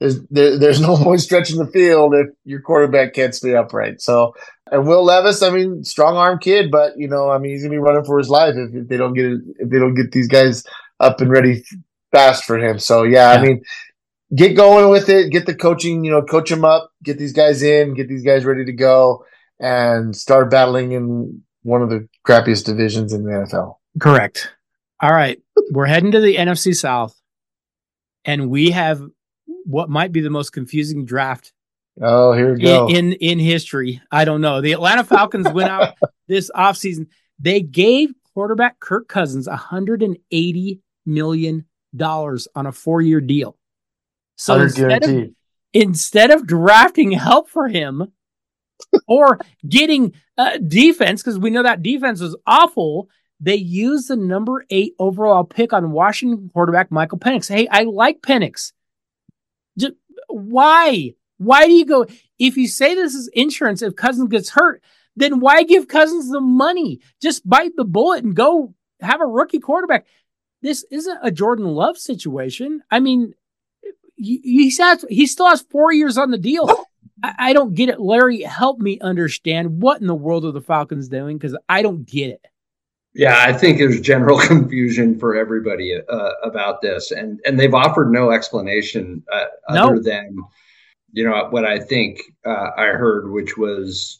there's no point stretching the field if your quarterback can't stay upright. So, and Will Levis, I mean, strong arm kid, but he's gonna be running for his life if they don't get these guys up and ready fast for him. So yeah. I mean, get going with it, get the coaching, coach them up, get these guys in, get these guys ready to go, and start battling in one of the crappiest divisions in the NFL. Correct. All right. We're heading to the NFC South, and we have what might be the most confusing draft. Oh, here we go. In history. I don't know. The Atlanta Falcons went out this offseason. They gave quarterback Kirk Cousins $180 million on a 4-year deal. So instead of drafting help for him or getting defense, because we know that defense was awful, they used the number 8 overall pick on Washington quarterback Michael Penix. Hey, I like Penix. Just, why? Why do you go? If you say this is insurance, if Cousins gets hurt, then why give Cousins the money? Just bite the bullet and go have a rookie quarterback. This isn't a Jordan Love situation. I mean, he still has 4 years on the deal. I don't get it. Larry, help me understand what in the world are the Falcons doing, because I don't get it. Yeah, I think there's general confusion for everybody about this, and they've offered no explanation other than what I think I heard, which was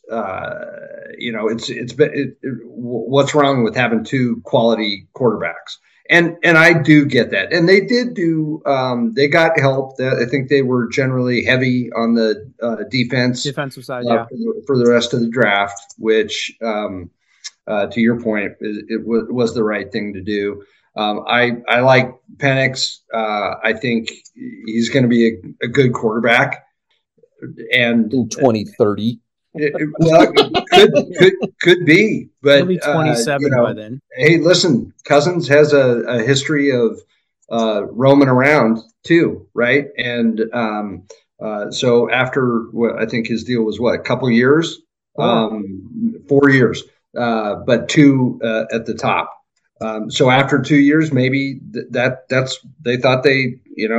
what's wrong with having 2 quality quarterbacks. And I do get that. And they did they got help. I think they were generally heavy on the defensive side, for the rest of the draft, which, to your point, it was the right thing to do. I like Penix. I think he's going to be a good quarterback. And in 2030. Could be, but he'll be 27 by then. Hey, listen, Cousins has a history of roaming around too, right? And so after what I think his deal was, a couple years, 4 years, but 2 at the top. So after 2 years, maybe that's they thought they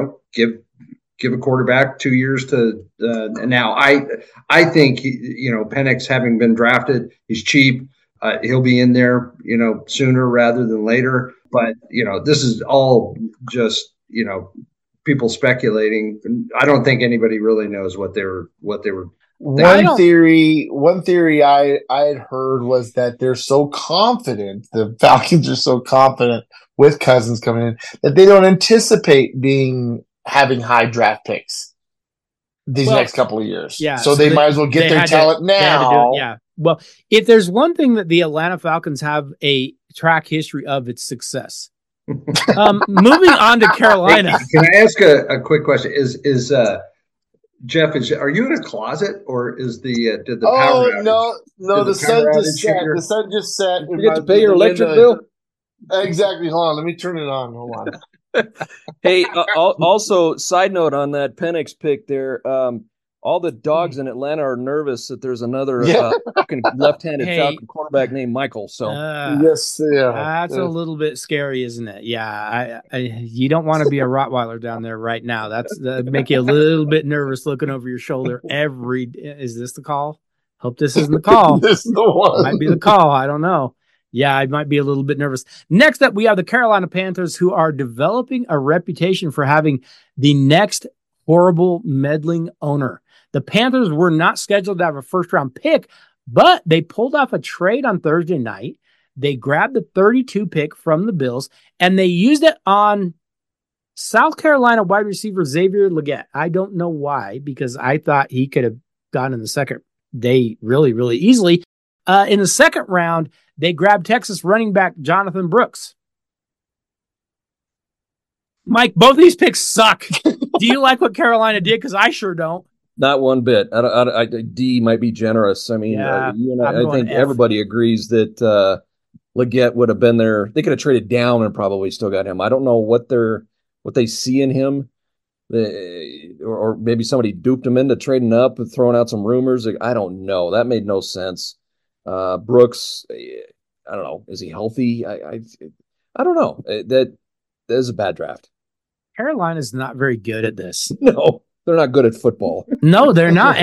give a quarterback 2 years to now. I think Penix, having been drafted, he's cheap. He'll be in there sooner rather than later. But this is all just people speculating. I don't think anybody really knows what they were. One theory I had heard was that they're so confident, the Falcons are so confident with Cousins coming in, that they don't anticipate having high draft picks these next couple of years. Yeah. So they might as well get their talent now. Yeah. Well, if there's one thing that the Atlanta Falcons have a track history of, it's success. Moving on to Carolina. Can I ask a quick question? Is Jeff, are you in a closet, or is did the power outage? No, the sun just set. The sun just set. You get to pay your electric bill? Exactly. Hold on. Let me turn it on. Hold on. Hey, also, side note on that Penix pick there, all the dogs in Atlanta are nervous that there's another left-handed Falcon quarterback named Michael. So that's a little bit scary, isn't it? Yeah, you don't want to be a Rottweiler down there right now. That'd make you a little bit nervous looking over your shoulder Is this the call? Hope this isn't the call. This is the one. Might be the call. I don't know. Yeah, I might be a little bit nervous. Next up, we have the Carolina Panthers, who are developing a reputation for having the next horrible, meddling owner. The Panthers were not scheduled to have a first-round pick, but they pulled off a trade on Thursday night. They grabbed the 32 pick from the Bills, and they used it on South Carolina wide receiver Xavier Legette. I don't know why, because I thought he could have gone in the second day really, really easily. In the second round, they grabbed Texas running back Jonathan Brooks. Mike, both of these picks suck. Do you like what Carolina did? Because I sure don't. Not one bit. D might be generous. I mean, you and I think everybody agrees that Legette would have been there. They could have traded down and probably still got him. I don't know what they see in him, or maybe somebody duped him into trading up and throwing out some rumors. I don't know. That made no sense. Brooks, I don't know. Is he healthy? I don't know. That is a bad draft. Carolina's not very good at this. No. They're not good at football. No, they're not.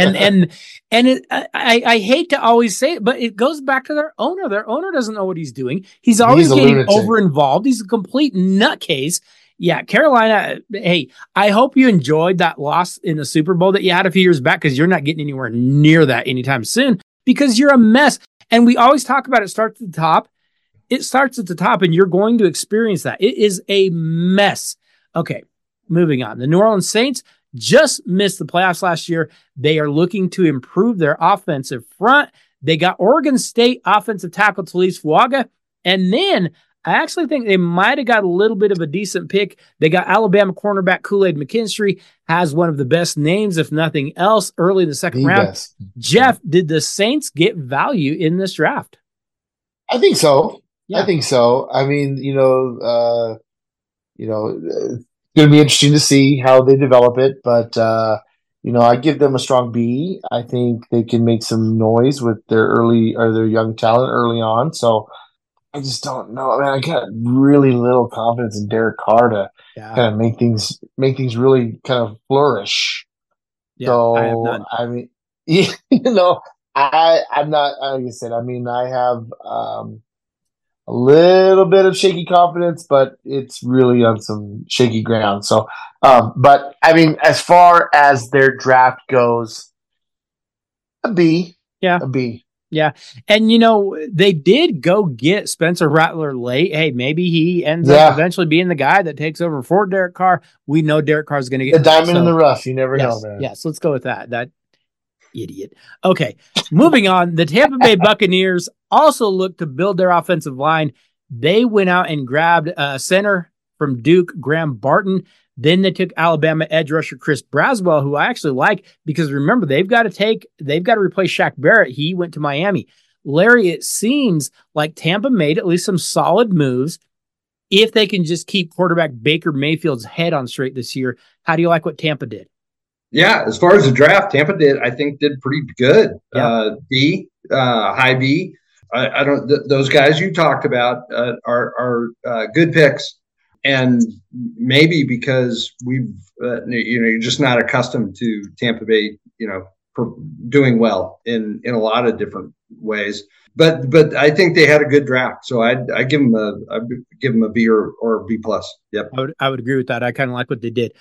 I hate to always say it, but it goes back to their owner. Their owner doesn't know what he's doing. He's always getting over involved. He's a complete nutcase. Yeah, Carolina, hey, I hope you enjoyed that loss in the Super Bowl that you had a few years back, because you're not getting anywhere near that anytime soon, because you're a mess. And we always talk about it starts at the top. It starts at the top, and you're going to experience that. It is a mess. Okay, moving on. The New Orleans Saints just missed the playoffs last year. They are looking to improve their offensive front. They got Oregon State offensive tackle Talise Fuaga. And then I actually think they might have got a little bit of a decent pick. They got Alabama cornerback Kool-Aid McKinstry, has one of the best names, if nothing else, early in the second round. Best. Jeff, did the Saints get value in this draft? I think so. Yeah. I think so. I mean, it's going to be interesting to see how they develop it, but I give them a strong B. I think they can make some noise with their young talent early on. So I just don't know. I mean, I got really little confidence in Derek Carr to kind of make things really kind of flourish. Yeah, so I mean, I'm not. Like I said, I mean, I have a little bit of shaky confidence, but it's really on some shaky ground. So, but I mean, as far as their draft goes, a B. Yeah. A B. Yeah. And, they did go get Spencer Rattler late. Hey, maybe he ends up eventually being the guy that takes over for Derek Carr. We know Derek Carr is going to get the diamond in the rough. You never know, man. Yes. Let's go with that. That idiot. Okay. Moving on. The Tampa Bay Buccaneers also look to build their offensive line. They went out and grabbed a center from Duke, Graham Barton. Then they took Alabama edge rusher Chris Braswell, who I actually like, because remember, they've got to replace Shaq Barrett. He went to Miami. Larry, it seems like Tampa made at least some solid moves if they can just keep quarterback Baker Mayfield's head on straight this year. How do you like what Tampa did? Yeah, as far as the draft, Tampa did pretty good. Yeah. High B. I don't. Those guys you talked about are good picks, and maybe because we've you're just not accustomed to Tampa Bay, doing well in a lot of different ways. But I think they had a good draft, so I give them a B or B plus. Yep, I would agree with that. I kind of like what they did.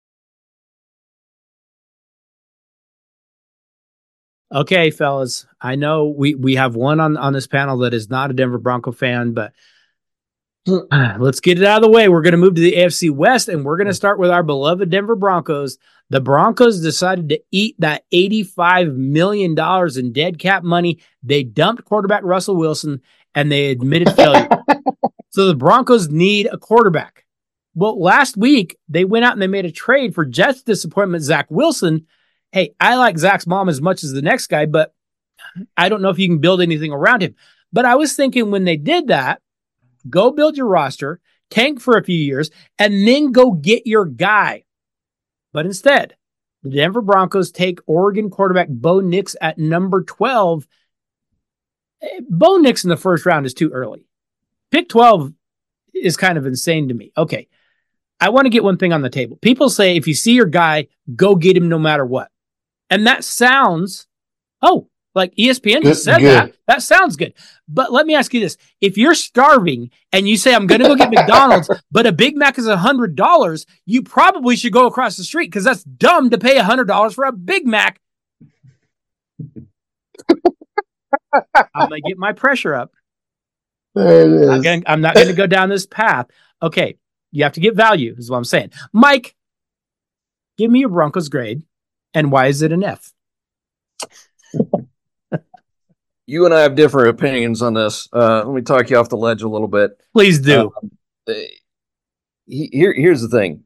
Okay, fellas, I know we have one on this panel that is not a Denver Bronco fan, but let's get it out of the way. We're going to move to the AFC West, and we're going to start with our beloved Denver Broncos. The Broncos decided to eat that $85 million in dead cap money. They dumped quarterback Russell Wilson, and they admitted failure. So the Broncos need a quarterback. Well, last week, they went out and they made a trade for Jets disappointment Zach Wilson. Hey, I like Zach's mom as much as the next guy, but I don't know if you can build anything around him. But I was thinking when they did that, go build your roster, tank for a few years, and then go get your guy. But instead, the Denver Broncos take Oregon quarterback Bo Nix at number 12. Bo Nix in the first round is too early. Pick 12 is kind of insane to me. Okay, I want to get one thing on the table. People say if you see your guy, go get him no matter what. And that sounds, like ESPN just said that. That sounds good. But let me ask you this. If you're starving and you say, I'm going to go get McDonald's, but a Big Mac is $100, you probably should go across the street because that's dumb to pay $100 for a Big Mac. I'm going to get my pressure up. There it is. I'm not going to go down this path. Okay, you have to get value, is what I'm saying. Mike, give me your Broncos grade, and why is it an F? You and I have different opinions on this. Let me talk you off the ledge a little bit. Please do. Here's the thing.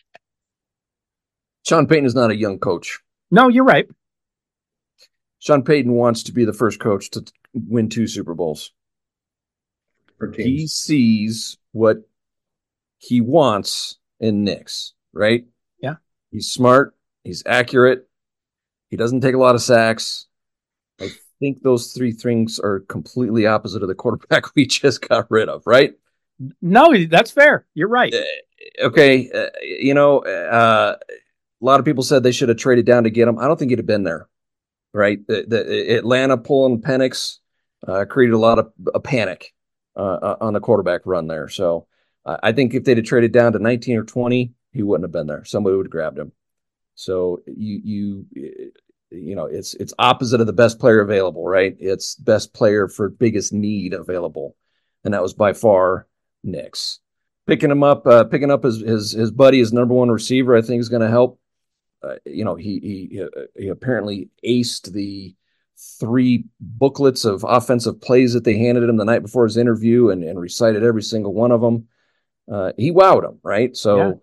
Sean Payton is not a young coach. No, you're right. Sean Payton wants to be the first coach to win 2 Super Bowls. He sees what he wants in Nix, right? Yeah. He's smart. He's accurate. He doesn't take a lot of sacks. I think those 3 things are completely opposite of the quarterback we just got rid of, right? No, that's fair. You're right. Okay. lot of people said they should have traded down to get him. I don't think he'd have been there, right? The Atlanta pulling Penix created a lot of a panic on the quarterback run there. So I think if they'd have traded down to 19 or 20, he wouldn't have been there. Somebody would have grabbed him. So it's opposite of the best player available, right? It's best player for biggest need available, and that was by far Nix. Picking up his buddy, his number one receiver, I think is going to help. He apparently aced the 3 booklets of offensive plays that they handed him the night before his interview and recited every single one of them. He wowed them, right? So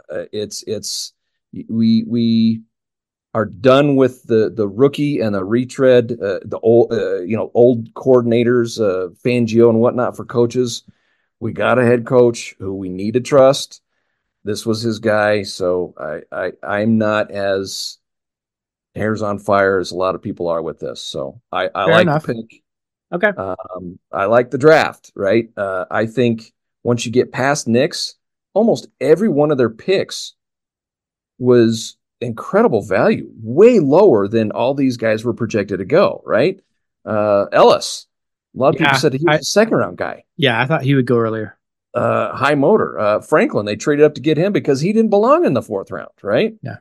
we are done with the rookie and the retread, the old coordinators, Fangio and whatnot for coaches. We got a head coach who we need to trust. This was his guy, so I'm not as hairs on fire as a lot of people are with this. So I like enough. The pick. Okay. I like the draft, right? I think once you get past Nix, almost every one of their picks was incredible value, way lower than all these guys were projected to go, right? Ellis, a lot of people said he was a second-round guy. Yeah, I thought he would go earlier. High motor. Franklin, they traded up to get him because he didn't belong in the 4th round, right? Yeah.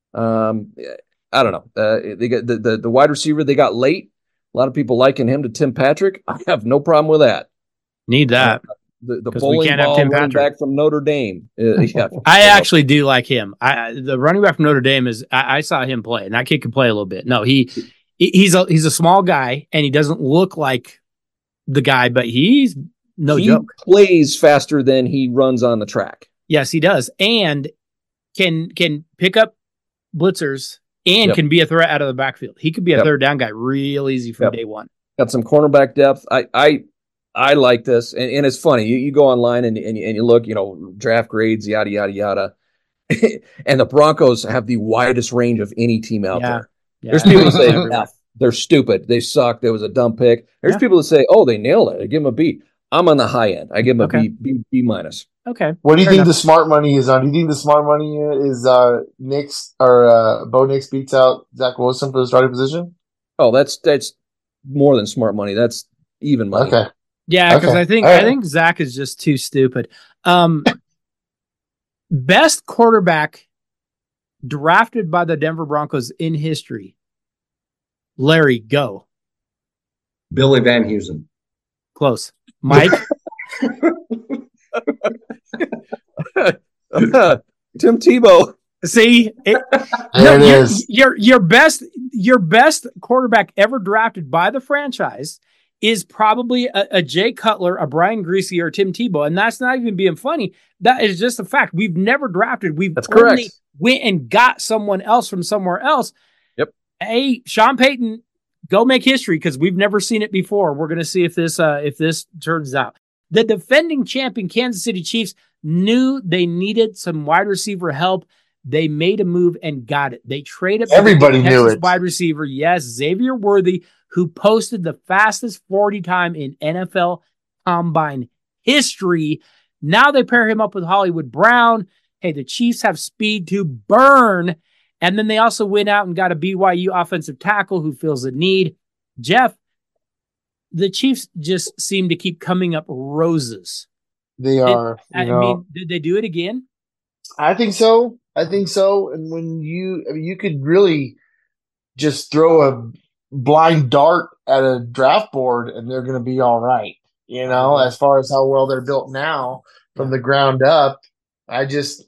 I don't know. They got the wide receiver they got late. A lot of people liking him to Tim Patrick. I have no problem with that. Need that. The bowling ball running back from Notre Dame. I actually do like him. The running back from Notre Dame I saw him play, and that kid can play a little bit. No, he's a small guy, and he doesn't look like the guy, but he's no joke. He plays faster than he runs on the track. Yes, he does, and can pick up blitzers and can be a threat out of the backfield. He could be a third down guy real easy from day one. Got some cornerback depth. I like this, and it's funny. You go online and you look, draft grades, yada yada yada, and the Broncos have the widest range of any team out there. Yeah. There's people that say they're stupid, they suck, there was a dumb pick. There's people that say, oh, they nailed it. I give them a B. I'm on the high end. I give them a B minus. Okay. What do you think the smart money is on? Do you think the smart money is Nix or Bo Nix beats out Zach Wilson for the starting position? Oh, that's more than smart money. That's even money. Okay. Yeah, because I think Zach is just too stupid. Best quarterback drafted by the Denver Broncos in history. Larry, go. Billy Van Heusen. Close. Mike. Tim Tebow. See, it is. Your best quarterback ever drafted by the franchise is probably a Jay Cutler, a Brian Griese, or Tim Tebow, and that's not even being funny. That is just a fact. We've never drafted. That's correct. Went and got someone else from somewhere else. Yep. Hey, Sean Payton, go make history because we've never seen it before. We're going to see if this turns out. The defending champion Kansas City Chiefs knew they needed some wide receiver help. They made a move and got it. They traded. Everybody knew it. Wide receiver, yes, Xavier Worthy, who posted the fastest 40 time in NFL Combine history. Now they pair him up with Hollywood Brown. Hey, the Chiefs have speed to burn. And then they also went out and got a BYU offensive tackle who feels the need. Jeff, the Chiefs just seem to keep coming up roses. They are. Did they do it again? I think so. And when you could really just throw a blind dart at a draft board and they're going to be all right. As far as how well they're built now from the ground up, I just,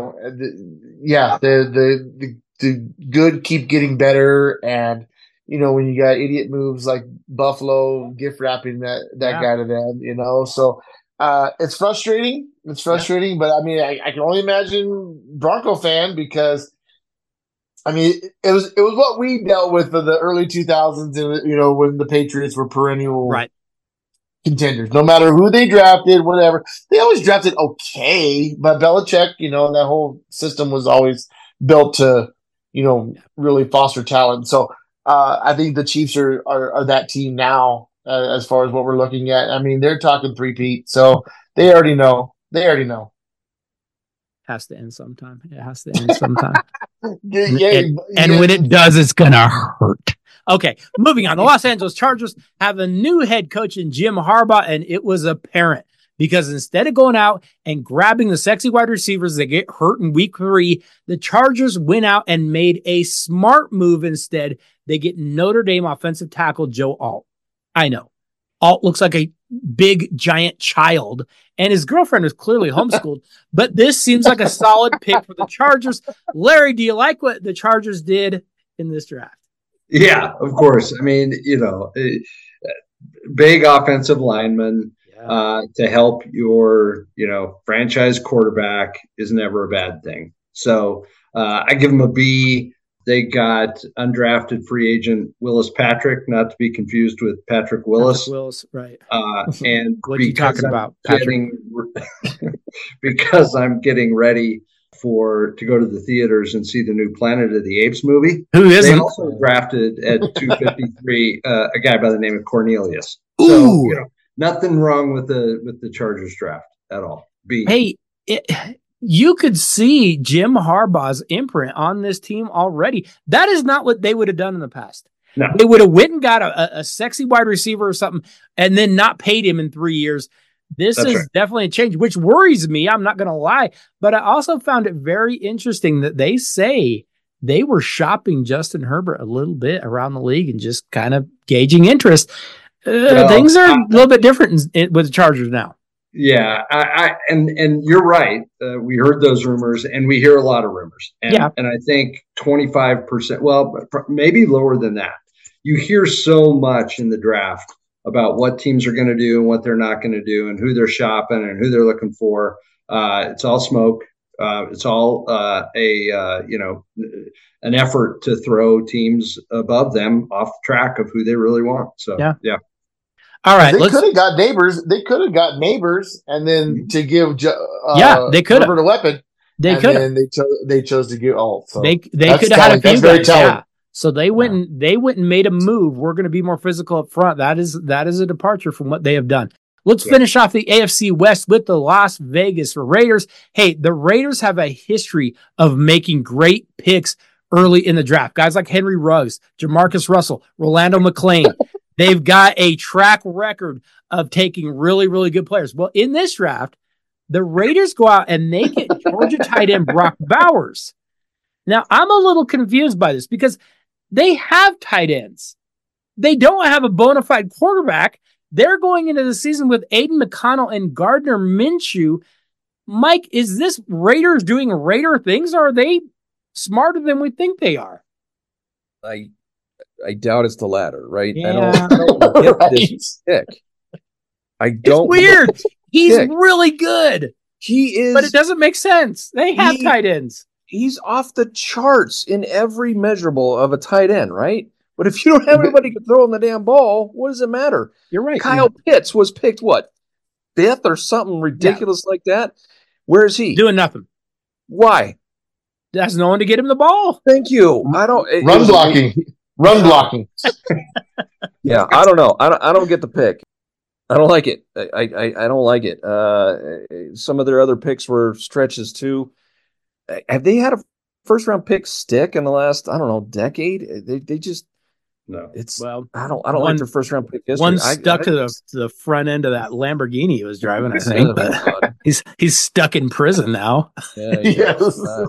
the good keep getting better. And, when you got idiot moves like Buffalo gift wrapping that guy to them, so it's frustrating. But I mean, I can only imagine Bronco fan because it was what we dealt with in the early 2000s, and when the Patriots were perennial contenders. No matter who they drafted, whatever, they always drafted okay. But Belichick, that whole system was always built to, really foster talent. So I think the Chiefs are that team now as far as what we're looking at. I mean, they're talking three-peat, so they already know. Has to end sometime. It has to end sometime. And when it does, it's going to hurt. Okay, moving on. The Los Angeles Chargers have a new head coach in Jim Harbaugh, and it was apparent because instead of going out and grabbing the sexy wide receivers that get hurt in week 3, the Chargers went out and made a smart move instead. They get Notre Dame offensive tackle Joe Alt. I know. Alt looks like a big, giant child, and his girlfriend is clearly homeschooled, but this seems like a solid pick for the Chargers. Larry, do you like what the Chargers did in this draft? Yeah, of course. I mean, big offensive lineman to help your, franchise quarterback is never a bad thing. So I give them a B. They got undrafted free agent Willis Patrick, not to be confused with Patrick Willis. Patrick Willis, right. And what are you talking about, Patrick? Because I'm getting ready to go to the theaters and see the new Planet of the Apes movie. Who isn't? They also drafted at 253 a guy by the name of Cornelius. Ooh. So, nothing wrong with the Chargers draft at all. B. Hey, you could see Jim Harbaugh's imprint on this team already. That is not what they would have done in the past. No. They would have went and got a sexy wide receiver or something and then not paid him in 3 years. That's right. Definitely a change, which worries me. I'm not going to lie. But I also found it very interesting that they say they were shopping Justin Herbert a little bit around the league and just kind of gauging interest. Things are a little bit different with the Chargers now. Yeah, and you're right. We heard those rumors, and we hear a lot of rumors. And I think 25%, well, maybe lower than that. You hear so much in the draft about what teams are going to do and what they're not going to do and who they're shopping and who they're looking for. It's all smoke. It's all an effort to throw teams above them off track of who they really want. So, yeah. All right. They could have got Neighbors. They could have got Neighbors, and then to give they could have a weapon. They could have. They chose to give Alt. So they could have had a few guys. Yeah. So they went and made a move. We're going to be more physical up front. That is a departure from what they have done. Let's finish off the AFC West with the Las Vegas Raiders. Hey, the Raiders have a history of making great picks early in the draft. Guys like Henry Ruggs, Jamarcus Russell, Rolando McClain. They've got a track record of taking really, really good players. Well, in this draft, the Raiders go out and they get Georgia tight end Brock Bowers. Now, I'm a little confused by this because they have tight ends. They don't have a bona fide quarterback. They're going into the season with Aiden McConnell and Gardner Minshew. Mike, is this Raiders doing Raider things, or are they smarter than we think they are? I doubt it's the latter, right? Yeah. I don't get this pick. I don't. It's weird. He's really good. He is. But it doesn't make sense. They have tight ends. He's off the charts in every measurable of a tight end, right? But if you don't have anybody to throw him the damn ball, what does it matter? You're right. Kyle Pitts was picked, what, 5th or something ridiculous like that? Where is he? Doing nothing. Why? There's no one to get him the ball. Thank you. I don't. Run blocking. Yeah, I don't know. I don't get the pick. I don't like it. I don't like it. Some of their other picks were stretches too. Have they had a first round pick stick in the last, I don't know, decade? They just no. It's I don't like their first round pick history. One stuck to the front end of that Lamborghini he was driving, I think. But he's stuck in prison now. Yes.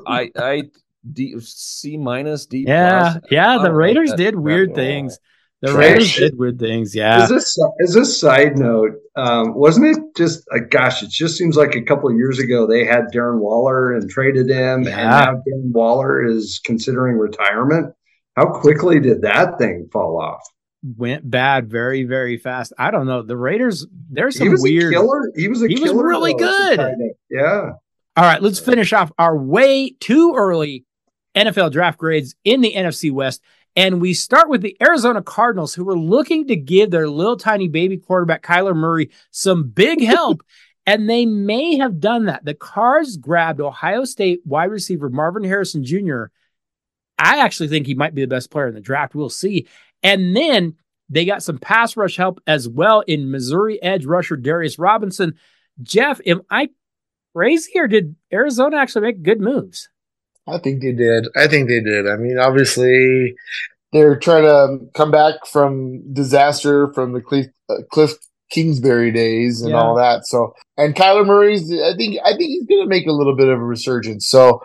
C minus D. Yeah, the Raiders did weird things. The Raiders did weird things. Yeah. Is this side note? Wasn't it just it just seems like a couple of years ago they had Darren Waller and traded him, and now Darren Waller is considering retirement. How quickly did that thing fall off? Went bad very, very fast. I don't know. The Raiders, there's some weird. He was really good. Yeah. All right, let's finish off our way too early NFL draft grades in the NFC West. And we start with the Arizona Cardinals, who were looking to give their little tiny baby quarterback, Kyler Murray, some big help. And they may have done that. The Cards grabbed Ohio State wide receiver Marvin Harrison Jr. I actually think he might be the best player in the draft. We'll see. And then they got some pass rush help as well in Missouri edge rusher Darius Robinson. Jeff, am I crazy, or did Arizona actually make good moves? I think they did. I mean, obviously, they're trying to come back from disaster from the Cliff Kingsbury days and all that. So, and Kyler Murray's, I think he's going to make a little bit of a resurgence. So,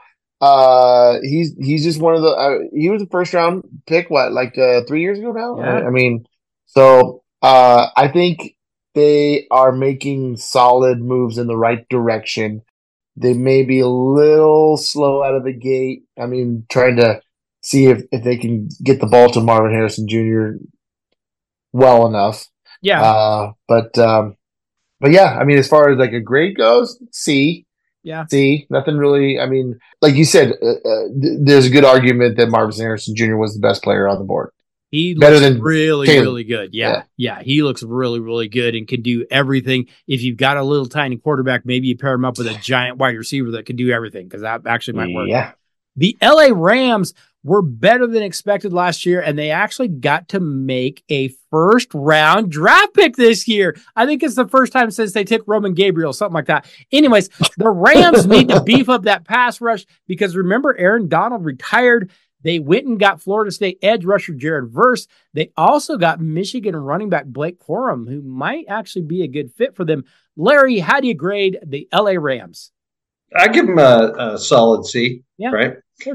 he's just one of the. He was a first round pick. What, like 3 years ago now? Yeah. I mean, so I think they are making solid moves in the right direction. They may be a little slow out of the gate. I mean, trying to see if they can get the ball to Marvin Harrison Jr. well enough. Yeah. But yeah, I mean, as far as like a grade goes, C. Yeah. C. Nothing really. I mean, like you said, there's a good argument that Marvin Harrison Jr. was the best player on the board. He Better looks than really, Taylor. really good. Yeah. He looks really, really good and can do everything. If you've got a little tiny quarterback, maybe you pair him up with a giant wide receiver that can do everything, because that actually might work. Yeah. The LA Rams were better than expected last year, and they actually got to make a first-round draft pick this year. I think it's the first time since they took Roman Gabriel, something like that. Anyways, the Rams need to beef up that pass rush because remember, Aaron Donald retired. They went and got Florida State edge rusher Jared Verse. They also got Michigan running back Blake Corum, who might actually be a good fit for them. Larry, how do you grade the LA Rams? I give them a solid C. Yeah, right. Good.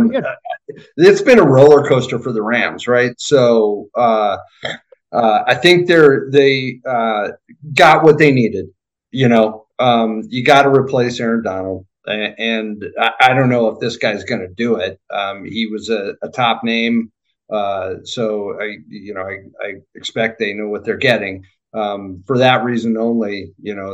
It's been a roller coaster for the Rams, right? So I think they got what they needed. You got to replace Aaron Donald. And I don't know if this guy's going to do it. He was a top name, so I expect they know what they're getting. For that reason only,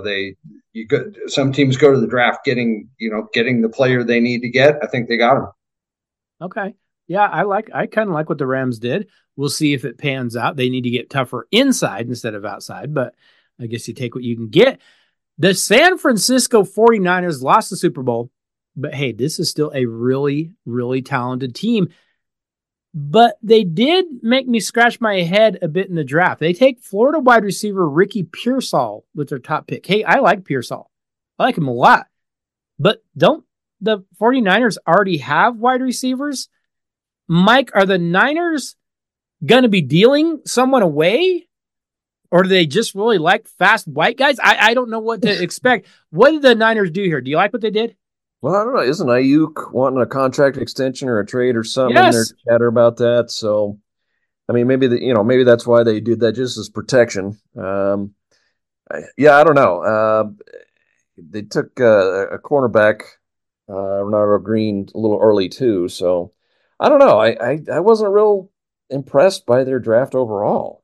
some teams go to the draft getting the player they need to get. I think they got him. Okay, yeah, I kind of like what the Rams did. We'll see if it pans out. They need to get tougher inside instead of outside, but I guess you take what you can get. The San Francisco 49ers lost the Super Bowl, but hey, this is still a really, really talented team. But they did make me scratch my head a bit in the draft. They take Florida wide receiver Ricky Pearsall with their top pick. Hey, I like Pearsall. I like him a lot. But don't the 49ers already have wide receivers? Mike, are the Niners going to be dealing someone away? Or do they just really like fast white guys? I don't know what to expect. What did the Niners do here? Do you like what they did? Well, I don't know. Isn't Ayuk wanting a contract extension or a trade or something? Yes. There's chatter about that. So, I mean, maybe that's why they did that, just as protection. I don't know. They took a cornerback, Ronaldo Green, a little early too. So, I don't know. I wasn't real impressed by their draft overall.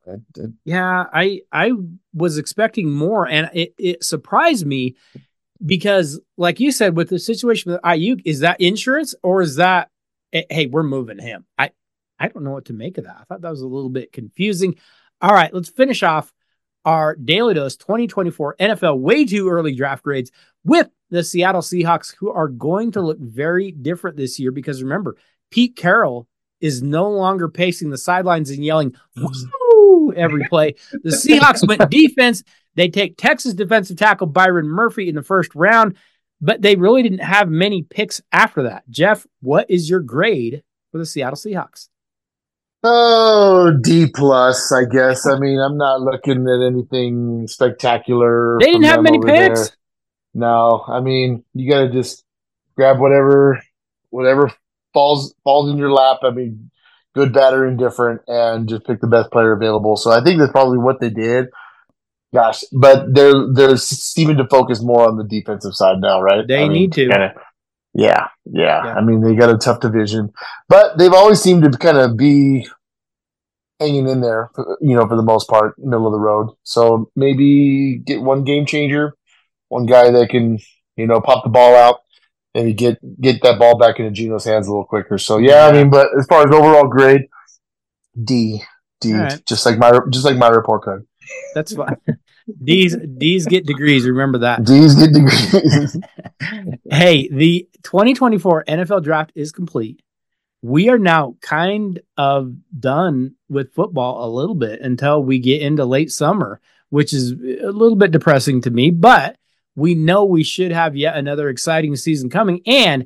I was expecting more, and it surprised me because, like you said, with the situation with Ayuk, is that insurance or is that, hey, we're moving him? I don't know what to make of that. I thought that was a little bit confusing. All right, let's finish off our Daily Dose 2024 NFL way too early draft grades with the Seattle Seahawks, who are going to look very different this year because remember, Pete Carroll is no longer pacing the sidelines and yelling, woo, every play. The Seahawks went defense. They take Texas defensive tackle Byron Murphy in the first round, but they really didn't have many picks after that. Jeff, what is your grade for the Seattle Seahawks? Oh, D+, I guess. I mean, I'm not looking at anything spectacular. They didn't have many picks. There. No, I mean, you got to just grab whatever falls in your lap. I mean, good, bad, or indifferent, and just pick the best player available. So I think that's probably what they did. Gosh, but they're seeming to focus more on the defensive side now, right? They need to. Yeah. I mean, they got a tough division, but they've always seemed to kind of be hanging in there, for the most part, middle of the road. So maybe get one game changer, one guy that can, pop the ball out. Maybe get that ball back into Geno's hands a little quicker. So yeah, I mean, but as far as overall grade, D, right. just like my report card. That's fine. D's get degrees. Remember that. D's get degrees. Hey, the 2024 NFL draft is complete. We are now kind of done with football a little bit until we get into late summer, which is a little bit depressing to me, but we know we should have yet another exciting season coming. And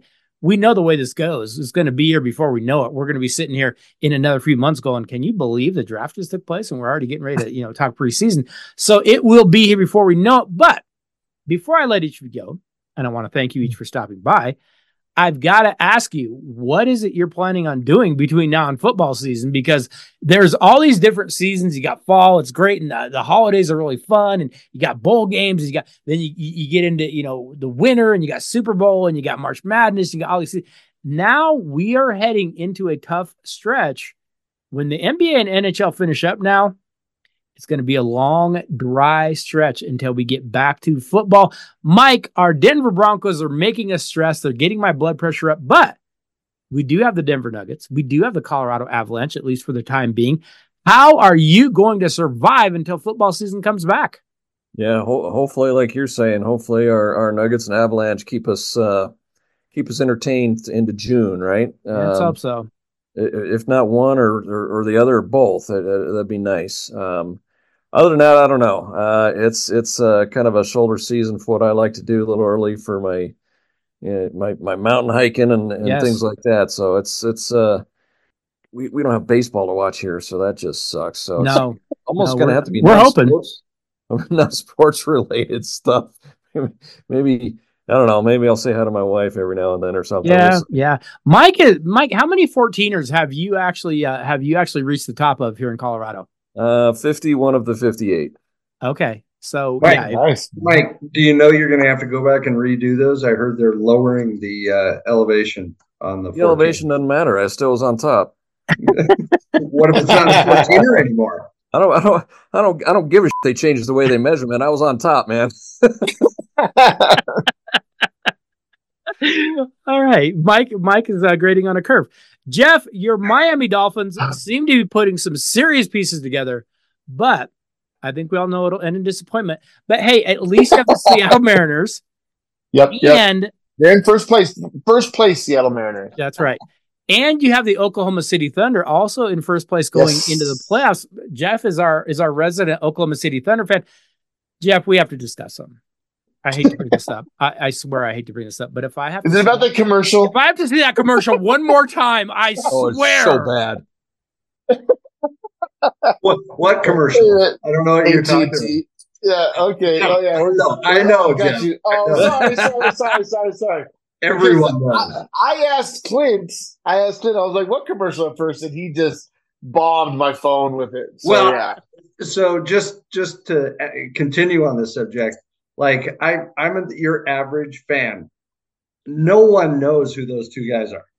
we know the way this goes. It's going to be here before we know it. We're going to be sitting here in another few months going, can you believe the draft just took place and we're already getting ready to, talk preseason. So it will be here before we know it. But before I let each of you go, and I want to thank you each for stopping by, I've got to ask you, what is it you're planning on doing between now and football season? Because there's all these different seasons. You got fall, it's great, and the holidays are really fun, and you got bowl games, and then you get into the winter, and you got Super Bowl, and you got March Madness, you got all these. Now we are heading into a tough stretch. When the NBA and NHL finish up now, it's going to be a long, dry stretch until we get back to football. Mike, our Denver Broncos are making us stress. They're getting my blood pressure up, but we do have the Denver Nuggets. We do have the Colorado Avalanche, at least for the time being. How are you going to survive until football season comes back? Yeah, hopefully, like you're saying, hopefully our Nuggets and Avalanche keep us entertained into June, right? Let's hope so. If not one or the other, or both, that'd be nice. Other than that, I don't know. It's kind of a shoulder season for what I like to do a little early for my mountain hiking and Yes. things like that. So it's we don't have baseball to watch here, so that just sucks. So No, it's almost going to have to be we're hoping. not sports related stuff. Maybe I don't know. Maybe I'll say hi to my wife every now and then or something. Yeah. Mike, how many 14ers have you actually reached the top of here in Colorado? 51 of the 58. Okay. So Mike, Nice. Mike, do you know you're going to have to go back and redo those? I heard they're lowering the elevation on the 14. The elevation doesn't matter. I still was on top. What if it's not a 14er anymore? I don't give a shit. They changed the way they measure, man. I was on top, man. All right. Mike is grading on a curve. Jeff, your Miami Dolphins seem to be putting some serious pieces together, but I think we all know it'll end in disappointment. But hey, at least you have the Seattle Mariners. Yep. And they're in first place. First place, Seattle Mariners. that's right. And you have the Oklahoma City Thunder also in first place going into the playoffs. Jeff is our resident Oklahoma City Thunder fan. Jeff, we have to discuss them. I hate to bring this up. I swear I hate to bring this up. But if I have Is it about the commercial? if I have to see that commercial one more time, I swear. It's so bad. What commercial? I don't know what you're talking about. AT&T. Yeah, okay. Oh, yeah. No, I know, Got Jeff. you. I know. Oh, sorry. Everyone knows. I asked Clint, I was like, what commercial at first? And he just bombed my phone with it. So, Well, yeah. So just to continue on this subject, like I'm your average fan. No one knows who those two guys are.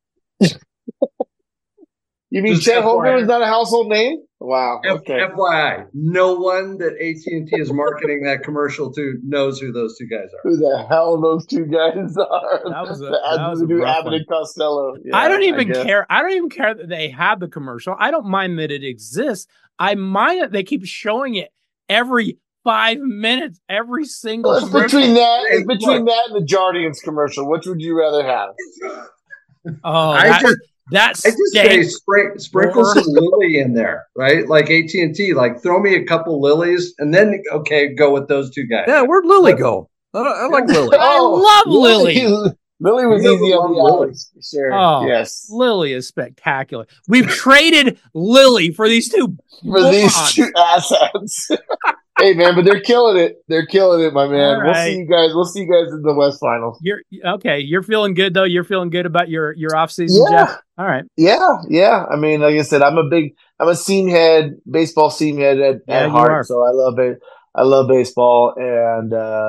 You mean Just Chet Holmgren FYI. is not a household name? Wow. Okay. FYI, no one that AT&T is marketing that commercial to knows who those two guys are. Who the hell those two guys are? That was a the new rough Abbott one. and Costello. Yeah, I don't even guess. care. I don't even care that they have the commercial. I don't mind that it exists. I mind that they keep showing it every 5 minutes, every single Well, it's commercial. between that Hey, and the Jardians commercial. Which would you rather have? Oh, I that just say stinks. sprinkle some Lily in there, right? Like AT&T, like throw me a couple Lilies, and then go with those two guys. Yeah, where'd Lily go? I like Lily. I love Lily. Lily was You easy on the love Lily. eyes. Sure. Oh, Yes. Lily is spectacular. We've traded Lily for these two For these morons. two assets. Hey man, but they're killing it. They're killing it, my man. All We'll right. see you guys. We'll see you guys in the West Finals. You're okay. You're feeling good though. You're feeling good about your off season, Yeah. Jeff. All right. Yeah. I mean, like I said, I'm a seam head, baseball seam head Yeah, at you heart. are. So I love baseball, and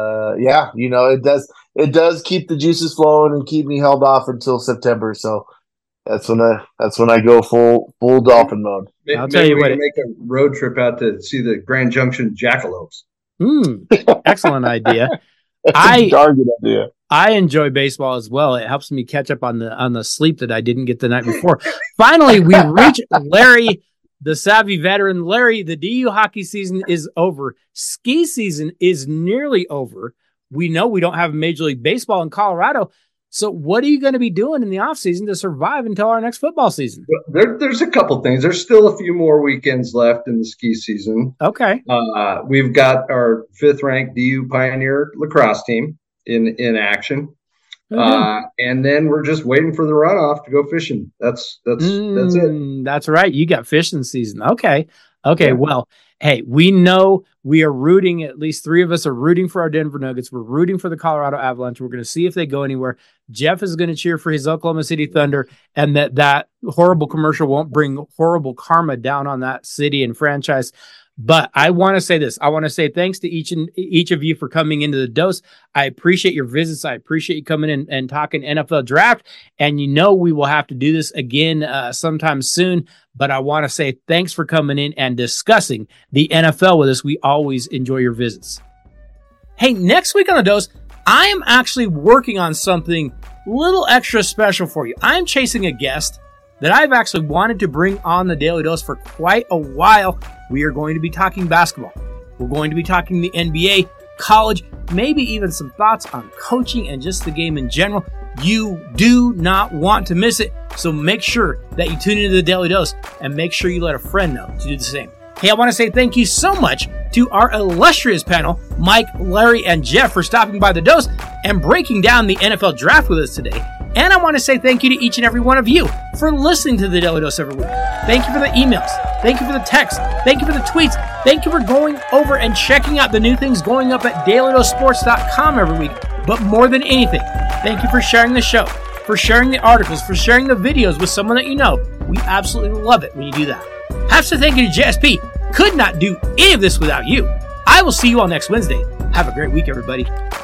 it does keep the juices flowing and keep me held off until September. So that's when I go full Dolphin mode. I'll tell you we what can make a road trip out to see the Grand Junction Jackalopes. Excellent idea. I Darn good idea. I enjoy baseball as well. It helps me catch up on the sleep that I didn't get the night before. Finally, we reach Larry, the savvy veteran. Larry, the DU hockey season is over. Ski season is nearly over. We know we don't have Major League Baseball in Colorado. So what are you going to be doing in the offseason to survive until our next football season? There's a couple things. There's still a few more weekends left in the ski season. Okay. We've got our 5th ranked DU Pioneer lacrosse team in action. And then we're just waiting for the runoff to go fishing. That's it. That's right. You got fishing season. Okay. Yeah. Well, hey, we know we are rooting. At least 3 of us are rooting for our Denver Nuggets. We're rooting for the Colorado Avalanche. We're going to see if they go anywhere. Jeff is going to cheer for his Oklahoma City Thunder, and that horrible commercial won't bring horrible karma down on that city and franchise. But I want to say this. I want to say thanks to each of you for coming into the dose. I appreciate your visits. I appreciate you coming in and talking NFL draft. And we will have to do this again sometime soon. But I want to say thanks for coming in and discussing the NFL with us. We always enjoy your visits. Hey, next week on the dose, I am actually working on something a little extra special for you. I'm chasing a guest that I've actually wanted to bring on the Daily Dose for quite a while. We are going to be talking basketball. We're going to be talking the NBA, college, maybe even some thoughts on coaching and just the game in general. You do not want to miss it, so make sure that you tune into the Daily Dose and make sure you let a friend know to do the same. Hey, I want to say thank you so much to our illustrious panel, Mike, Larry, and Jeff, for stopping by the Dose and breaking down the NFL draft with us today. And I want to say thank you to each and every one of you for listening to the Daily Dose every week. Thank you for the emails. Thank you for the texts. Thank you for the tweets. Thank you for going over and checking out the new things going up at dailydosesports.com every week. But more than anything, thank you for sharing the show, for sharing the articles, for sharing the videos with someone that you know. We absolutely love it when you do that. Have to thank you to JSP. Could not do any of this without you. I will see you all next Wednesday. Have a great week, everybody.